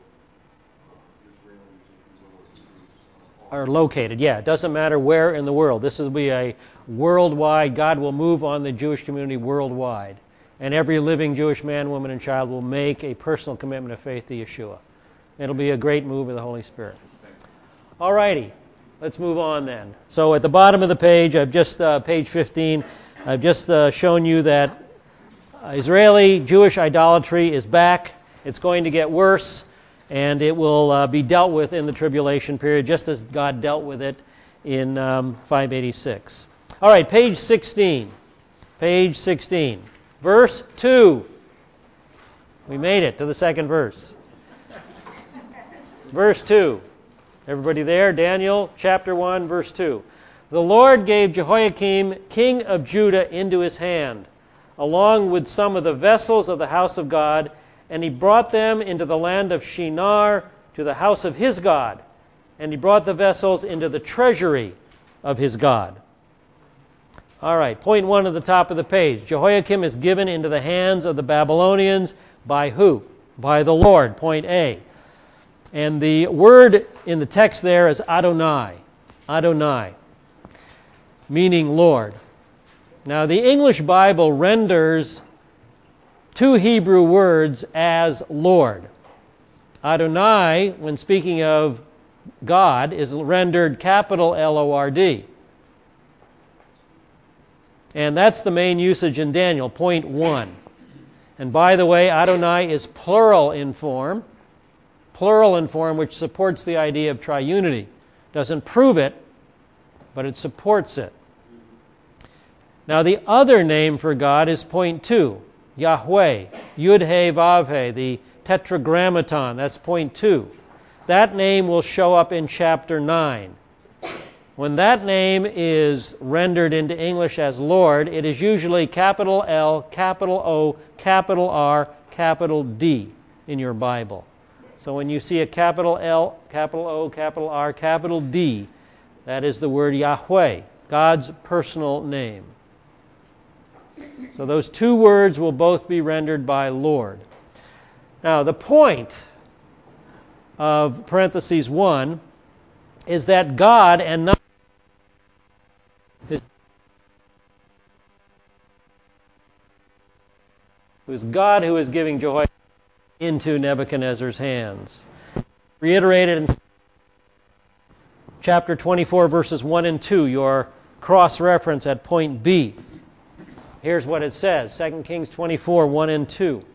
S10: uh, Israelis, if you will, or Hebrews uh,
S1: Are located, yeah. It doesn't matter where in the world. This will be a worldwide, God will move on the Jewish community worldwide. And every living Jewish man, woman, and child will make a personal commitment of faith to Yeshua. It'll be a great move of the Holy Spirit. All righty. Let's move on then. So at the bottom of the page, I've just, uh, page fifteen, I've just uh, shown you that Israeli Jewish idolatry is back. It's going to get worse, and it will uh, be dealt with in the tribulation period, just as God dealt with it in um, five eighty-six. All right, page sixteen. Page sixteen. Verse two. We made it to the second verse. Verse two. Everybody there? Daniel chapter one, verse two. The Lord gave Jehoiakim, king of Judah, into his hand, along with some of the vessels of the house of God, and he brought them into the land of Shinar to the house of his God, and he brought the vessels into the treasury of his God. All right, point one at the top of the page. Jehoiakim is given into the hands of the Babylonians by who? By the Lord, point A. And the word in the text there is Adonai. Adonai, meaning Lord. Now, the English Bible renders two Hebrew words as Lord. Adonai, when speaking of God, is rendered capital L O R D. And that's the main usage in Daniel, point one. And by the way, Adonai is plural in form. Plural in form, which supports the idea of triunity. Doesn't prove it, but it supports it. Now, the other name for God is point two, Yahweh, Yud-He, Vav-He, the Tetragrammaton. That's point two. That name will show up in chapter nine. When that name is rendered into English as Lord, it is usually capital L, capital O, capital R, capital D in your Bible. So when you see a capital L, capital O, capital R, capital D, that is the word Yahweh, God's personal name. So those two words will both be rendered by Lord. Now, the point of parentheses one is that God and not it was God who is giving Jehoiakim into Nebuchadnezzar's hands. Reiterated in chapter twenty-four, verses one and two, your cross-reference at point B. Here's what it says, Second Kings twenty-four, one and two.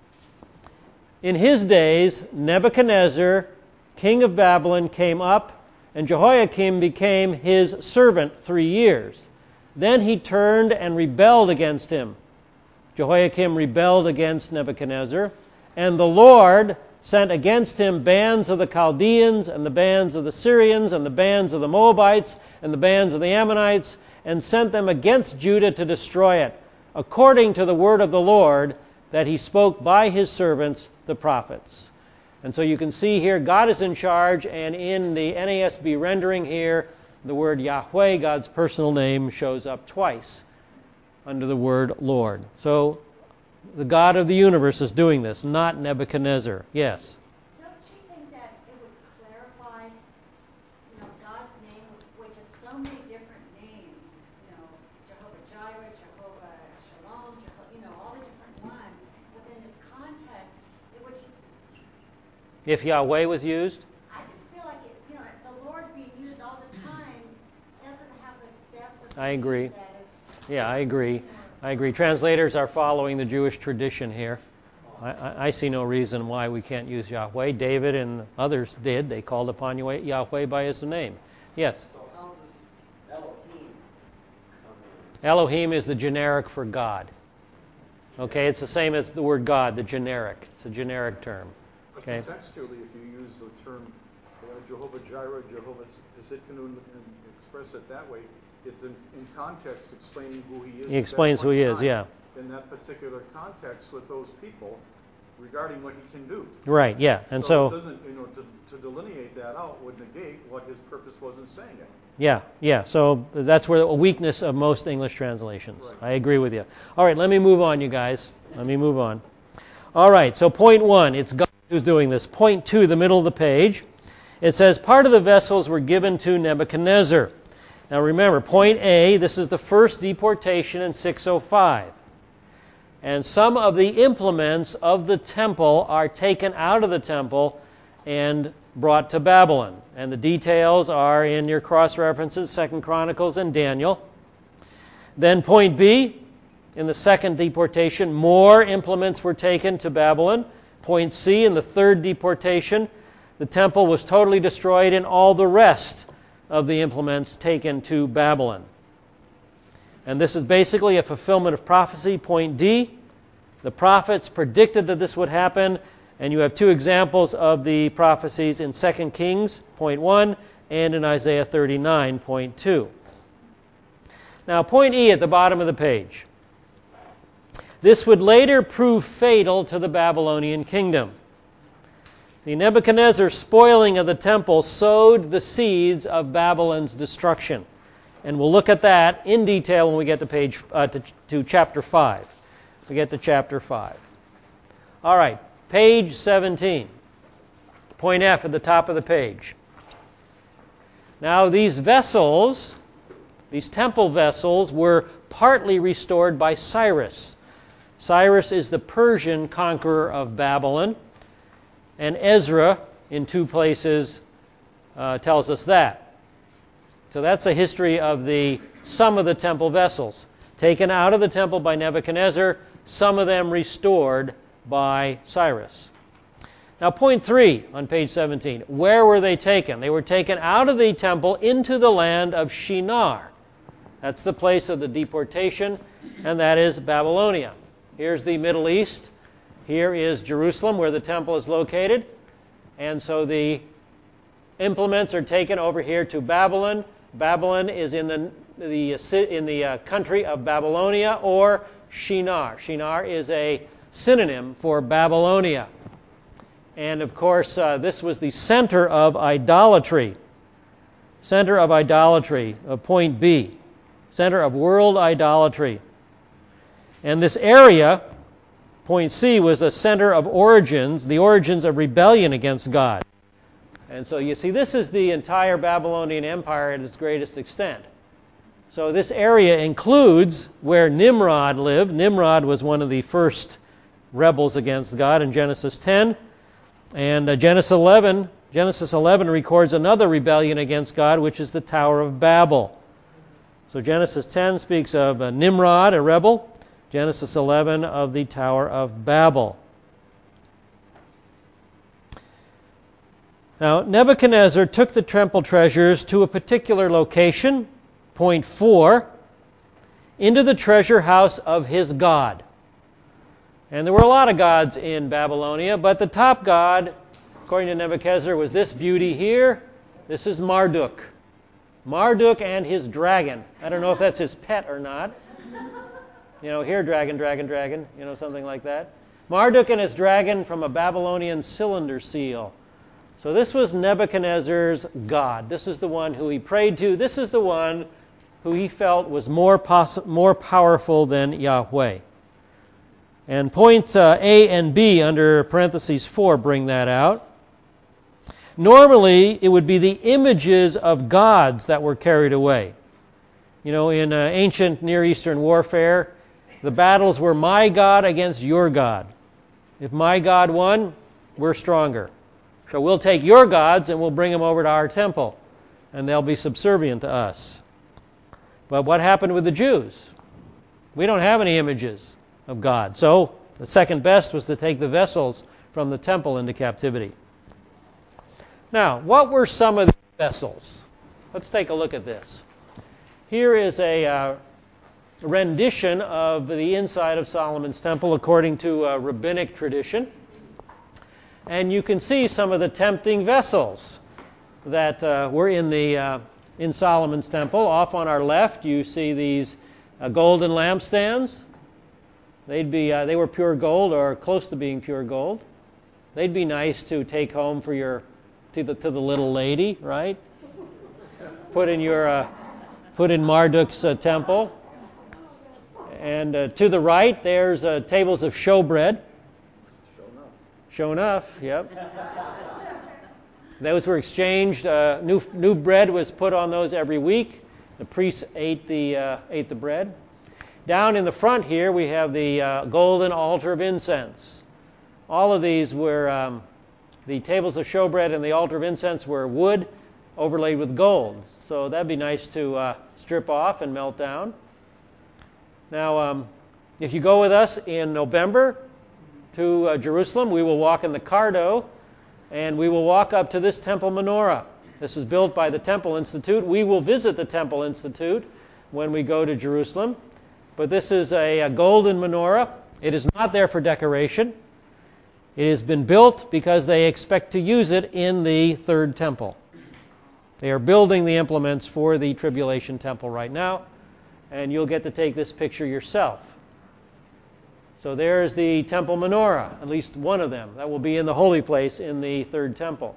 S1: In his days, Nebuchadnezzar, king of Babylon, came up, and Jehoiakim became his servant three years. Then he turned and rebelled against him. Jehoiakim rebelled against Nebuchadnezzar, and the Lord sent against him bands of the Chaldeans, and the bands of the Syrians, and the bands of the Moabites, and the bands of the Ammonites, and sent them against Judah to destroy it, according to the word of the Lord that he spoke by his servants, the prophets. And so you can see here, God is in charge, and in the N A S B rendering here, the word Yahweh, God's personal name, shows up twice under the word Lord. So the God of the universe is doing this, not Nebuchadnezzar. Yes?
S4: Don't you think that it would clarify, you know, God's name, which is so many different names, you know, Jehovah Jireh, Jehovah Shalom, Jeho- you know, all the different ones, within its context, it would,
S1: If Yahweh was used?
S4: I just feel like, it, you know, the Lord being used all the time doesn't have the depth of
S1: I agree.
S4: meaning that if
S1: Yeah, I agree. I agree. Translators are following the Jewish tradition here. I, I, I see no reason why we can't use Yahweh. David and others did. They called upon Yahweh by his name. Yes?
S6: So how does Elohim come in?
S1: Elohim is the generic for God. Okay, it's the same as the word God, the generic. It's a generic term.
S2: But
S1: Okay.
S2: contextually, if you use the term uh, Jehovah Jireh, Jehovah Tsidkenu, and express it that way, it's in, in context explaining who he is.
S1: He explains who he is, yeah.
S2: In that particular context with those people regarding what he can do.
S1: Right, yeah. And so,
S2: so it doesn't, you know, to, to delineate that out would negate what his purpose was in saying it.
S1: yeah, yeah. So that's where the weakness of most English translations.
S2: Right.
S1: I agree with you. All right, let me move on, you guys. Let me move on. All right, so point one, it's God who's doing this. Point two, the middle of the page, it says, part of the vessels were given to Nebuchadnezzar. Now remember, point A, this is the first deportation in six oh five. And some of the implements of the temple are taken out of the temple and brought to Babylon. And the details are in your cross-references, Second Chronicles and Daniel. Then point B, in the second deportation, more implements were taken to Babylon. Point C, in the third deportation, the temple was totally destroyed and all the rest of the implements taken to Babylon. And this is basically a fulfillment of prophecy. Point D, the prophets predicted that this would happen, And you have two examples of the prophecies in Second Kings, point one, and in Isaiah thirty-nine, point two. Now, point E at the bottom of the page. This would later prove fatal to the Babylonian kingdom. See, Nebuchadnezzar's spoiling of the temple sowed the seeds of Babylon's destruction. And we'll look at that in detail when we get to page uh, to, to chapter five. We get to chapter five. All right, page seventeen. Point F at the top of the page. Now, these vessels, these temple vessels, were partly restored by Cyrus. Cyrus is the Persian conqueror of Babylon, and Ezra, in two places, uh, tells us that. So that's a history of the some of the temple vessels taken out of the temple by Nebuchadnezzar, some of them restored by Cyrus. Now, point three on page seventeen. Where were they taken? They were taken out of the temple into the land of Shinar. That's the place of the deportation, and that is Babylonia. Here's the Middle East. Here is Jerusalem, where the temple is located. And so the implements are taken over here to Babylon. Babylon is in the, the, in the uh, country of Babylonia, or Shinar. Shinar is a synonym for Babylonia. And of course, uh, this was the center of idolatry. Center of idolatry, uh, point B. Center of world idolatry. And this area, point C, was a center of origins, the origins of rebellion against God. And so you see, this is the entire Babylonian Empire at its greatest extent. So this area includes where Nimrod lived. Nimrod was one of the first rebels against God in Genesis ten. And uh, Genesis eleven, Genesis eleven records another rebellion against God, which is the Tower of Babel. So Genesis ten speaks of uh, Nimrod, a rebel. Genesis eleven of the Tower of Babel. Now, Nebuchadnezzar took the temple treasures to a particular location, point four, into the treasure house of his god. And there were a lot of gods in Babylonia, but the top god, according to Nebuchadnezzar, was this beauty here. This is Marduk. Marduk and his dragon. I don't know if that's his pet or not. You know, here, dragon, dragon, dragon, you know, something like that. Marduk and his dragon from a Babylonian cylinder seal. So this was Nebuchadnezzar's god. This is the one who he prayed to. This is the one who he felt was more poss- more powerful than Yahweh. And points uh, A and B under parentheses four bring that out. Normally, it would be the images of gods that were carried away. You know, in uh, ancient Near Eastern warfare, the battles were my God against your God. If my God won, we're stronger. So we'll take your gods and we'll bring them over to our temple, and they'll be subservient to us. But what happened with the Jews? We don't have any images of God. So the second best was to take the vessels from the temple into captivity. Now, what were some of the vessels? Let's take a look at this. Here is a uh, rendition of the inside of Solomon's temple according to uh, rabbinic tradition. And you can see some of the tempting vessels that uh, were in the uh, in Solomon's temple. Off on our left, you see these uh, golden lampstands. They'd be uh, they were pure gold, or close to being pure gold. They'd be nice to take home for your to the to the little lady, right? Put in your uh, put in Marduk's uh, temple. And uh, to the right, there's uh, tables of showbread. Show enough, yep. Those were exchanged. Uh, new new bread was put on those every week. The priests ate the uh, ate the bread. Down in the front here, we have the uh, golden altar of incense. All of these were um, the tables of showbread and the altar of incense were wood overlaid with gold. So that'd be nice to uh, strip off and melt down. Now, um, if you go with us in November to uh, Jerusalem, we will walk in the Cardo, and we will walk up to this temple menorah. This is built by the Temple Institute. We will visit the Temple Institute when we go to Jerusalem. But this is a, a golden menorah. It is not there for decoration. It has been built because they expect to use it in the third temple. They are building the implements for the tribulation temple right now, and you'll get to take this picture yourself. So there's the temple menorah, at least one of them. That will be in the holy place in the third temple.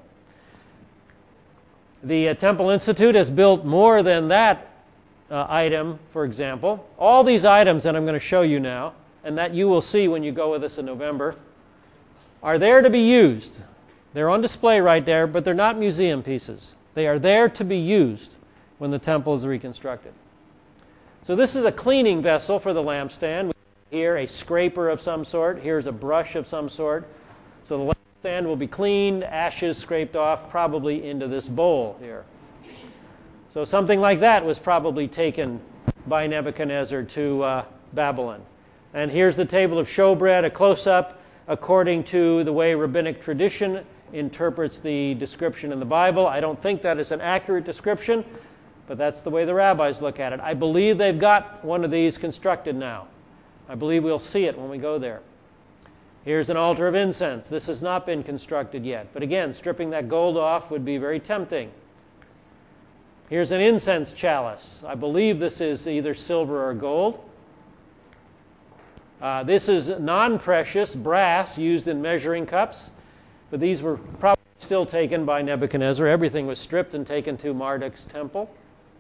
S1: The uh, Temple Institute has built more than that uh, item, for example. All these items that I'm going to show you now, and that you will see when you go with us in November, are there to be used. They're on display right there, but they're not museum pieces. They are there to be used when the temple is reconstructed. So this is a cleaning vessel for the lampstand. Here, a scraper of some sort. Here's a brush of some sort. So the lampstand will be cleaned, ashes scraped off, probably into this bowl here. So something like that was probably taken by Nebuchadnezzar to uh, Babylon. And here's the table of showbread, a close-up according to the way rabbinic tradition interprets the description in the Bible. I don't think that is an accurate description, but that's the way the rabbis look at it. I believe they've got one of these constructed now. I believe we'll see it when we go there. Here's an altar of incense. This has not been constructed yet. But again, stripping that gold off would be very tempting. Here's an incense chalice. I believe this is either silver or gold. Uh, this is non-precious brass used in measuring cups. But these were probably still taken by Nebuchadnezzar. Everything was stripped and taken to Marduk's temple.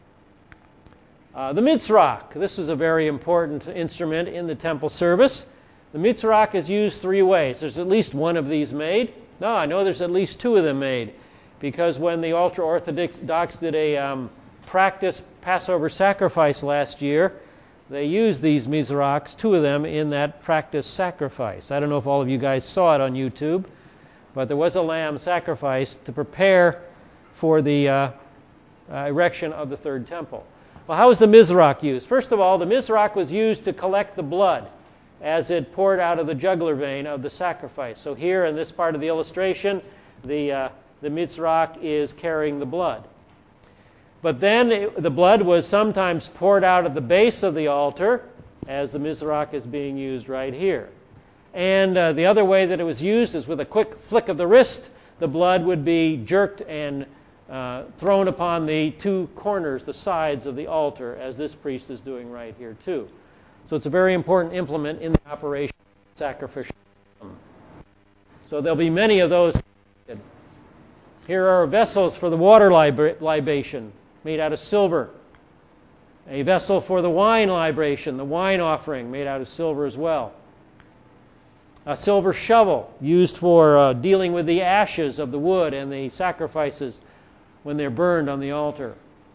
S1: Uh, the Mitzrach. This is a very important instrument in the temple service. The Mitzrach is used three ways. There's at least one of these made. No, I know there's at least two of them made, because when the ultra-Orthodox did a um, practice Passover sacrifice last year, they used these Mizrachs, two of them, in that practice sacrifice. I don't know if all of you guys saw it on YouTube, but there was a lamb sacrificed to prepare for the uh, uh, erection of the third temple. Well, how was the Mizrach used? First of all, the Mizrach was used to collect the blood as it poured out of the jugular vein of the sacrifice. So here in this part of the illustration, the, uh, the Mizrach is carrying the blood. But then it, the blood was sometimes poured out at the base of the altar, as the Mizrach is being used right here. And uh, the other way that it was used is with a quick flick of the wrist, the blood would be jerked and uh, thrown upon the two corners, the sides of the altar, as this priest is doing right here too. So it's a very important implement in the operation of sacrificial system. So there'll be many of those. Here are vessels for the water lib- libation made out of silver. A vessel for the wine libation, the wine offering, made out of silver as well. A silver shovel used for uh, dealing with the ashes of the wood and the sacrifices when they're burned on the altar.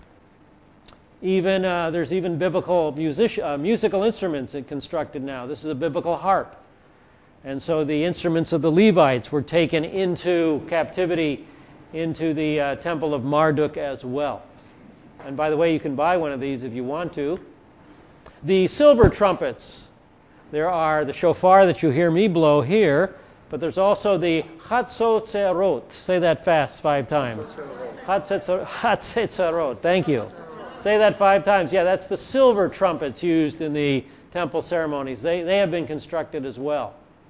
S1: Even uh, there's even biblical music, uh, musical instruments constructed now. This is a biblical harp. And so the instruments of the Levites were taken into captivity into the uh, temple of Marduk as well. And by the way, you can buy one of these if you want to. The silver trumpets. There are the shofar that you hear me blow here, but there's also the Hatzotzerot. Say that fast five times. Hatzotzerot. Thank you. Say that five times. Yeah, that's the silver trumpets used in the temple ceremonies. They, they have been constructed as well.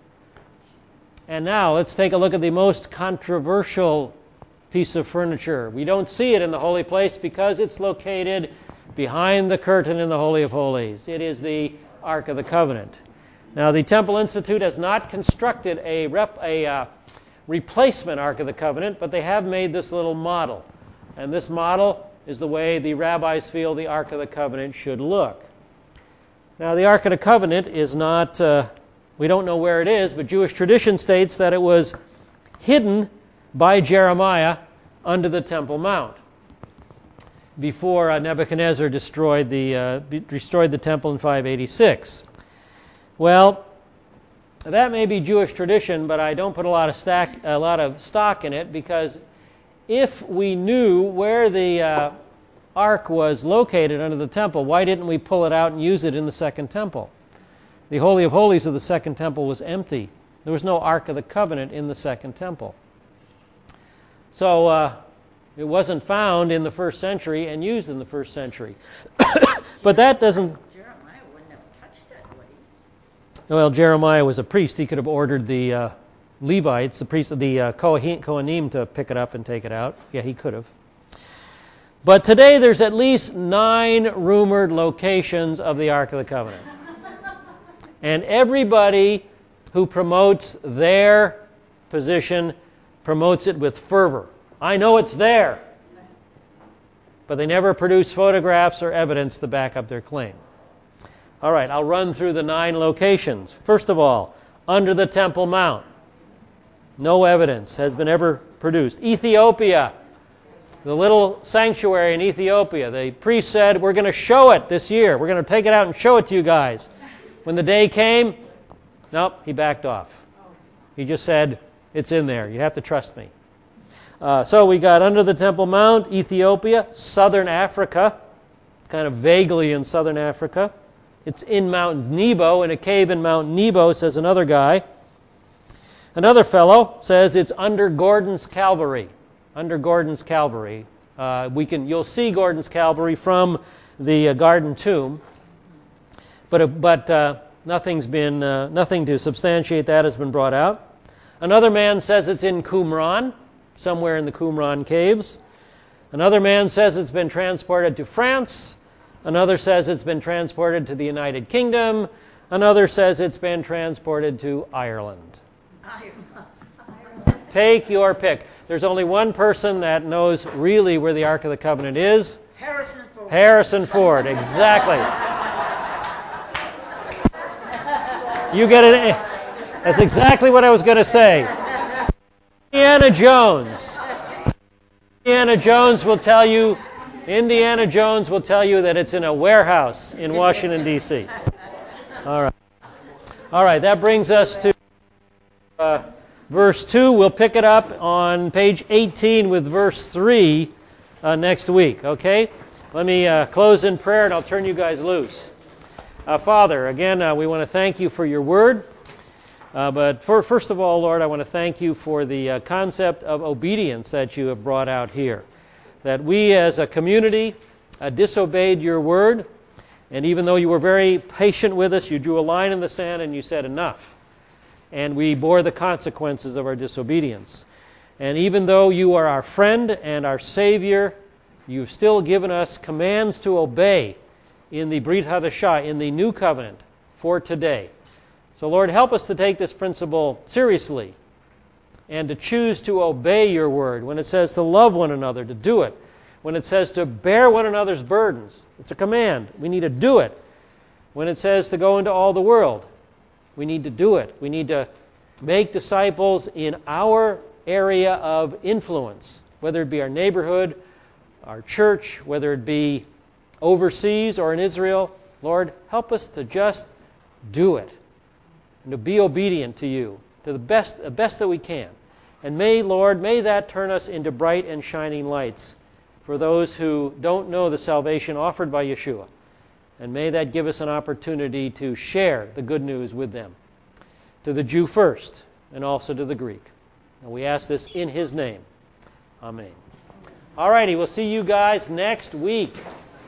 S1: And now let's take a look at the most controversial piece of furniture. We don't see it in the holy place because it's located behind the curtain in the Holy of Holies. It is the Ark of the Covenant. Now, the Temple Institute has not constructed a, rep, a uh, replacement Ark of the Covenant, but they have made this little model. And this model is the way the rabbis feel the Ark of the Covenant should look. Now, the Ark of the Covenant is not, uh, we don't know where it is, but Jewish tradition states that it was hidden by Jeremiah under the Temple Mount before uh, Nebuchadnezzar destroyed the, uh, destroyed the temple in five eighty-six. Well, that may be Jewish tradition, but I don't put a lot of, stack, a lot of stock in it, because if we knew where the uh, ark was located under the temple, why didn't we pull it out and use it in the second temple? The Holy of Holies of the second temple was empty. There was no Ark of the Covenant in the second temple. So uh, it wasn't found in the first century and used in the first century. But that doesn't...
S3: Jeremiah wouldn't have touched it, would he?
S1: Well, Jeremiah was a priest. He could have ordered the uh, Levites, the priests, the uh, Kohanim, to pick it up and take it out. Yeah, he could have. But today there's at least nine rumored locations of the Ark of the Covenant. And everybody who promotes their position promotes it with fervor. I know it's there. But they never produce photographs or evidence to back up their claim. All right, I'll run through the nine locations. First of all, under the Temple Mount. No evidence has been ever produced. Ethiopia, the little sanctuary in Ethiopia. The priest said, we're going to show it this year. We're going to take it out and show it to you guys. When the day came, nope, he backed off. He just said, it's in there. You have to trust me. Uh, so we got under the Temple Mount, Ethiopia, southern Africa, kind of vaguely in southern Africa. It's in Mount Nebo, in a cave in Mount Nebo, says another guy. Another fellow says it's under Gordon's Calvary. Under Gordon's Calvary. Uh, we can, you'll see Gordon's Calvary from the uh, Garden Tomb, but uh, but uh, nothing's been uh, nothing to substantiate that has been brought out. Another man says it's in Qumran, somewhere in the Qumran caves. Another man says it's been transported to France. Another says it's been transported to the United Kingdom. Another says it's been transported to Ireland. Take your pick. There's only one person that knows really where the Ark of the Covenant is.
S3: Harrison Ford.
S1: Harrison Ford, exactly. You get it. That's exactly what I was going to say. Indiana Jones. Indiana Jones will tell you, Indiana Jones will tell you that it's in a warehouse in Washington, D C All right. All right, that brings us to uh, verse two. We'll pick it up on page eighteen with verse three uh, next week, okay? Let me uh, close in prayer and I'll turn you guys loose. Uh, Father, again, uh, we want to thank you for your word. Uh, but for, first of all, Lord, I want to thank you for the uh, concept of obedience that you have brought out here. That we as a community uh, disobeyed your word, and even though you were very patient with us, you drew a line in the sand and you said enough. And we bore the consequences of our disobedience. And even though you are our friend and our Savior, you've still given us commands to obey in the Brit Hadashah, in the new covenant for today. So, Lord, help us to take this principle seriously and to choose to obey your word. When it says to love one another, to do it. When it says to bear one another's burdens, it's a command. We need to do it. When it says to go into all the world, we need to do it. We need to make disciples in our area of influence, whether it be our neighborhood, our church, whether it be overseas or in Israel. Lord, help us to just do it. And to be obedient to you, to the best, the best that we can. And may, Lord, may that turn us into bright and shining lights for those who don't know the salvation offered by Yeshua. And may that give us an opportunity to share the good news with them. To the Jew first, and also to the Greek. And we ask this in his name. Amen. All righty, we'll see you guys next week.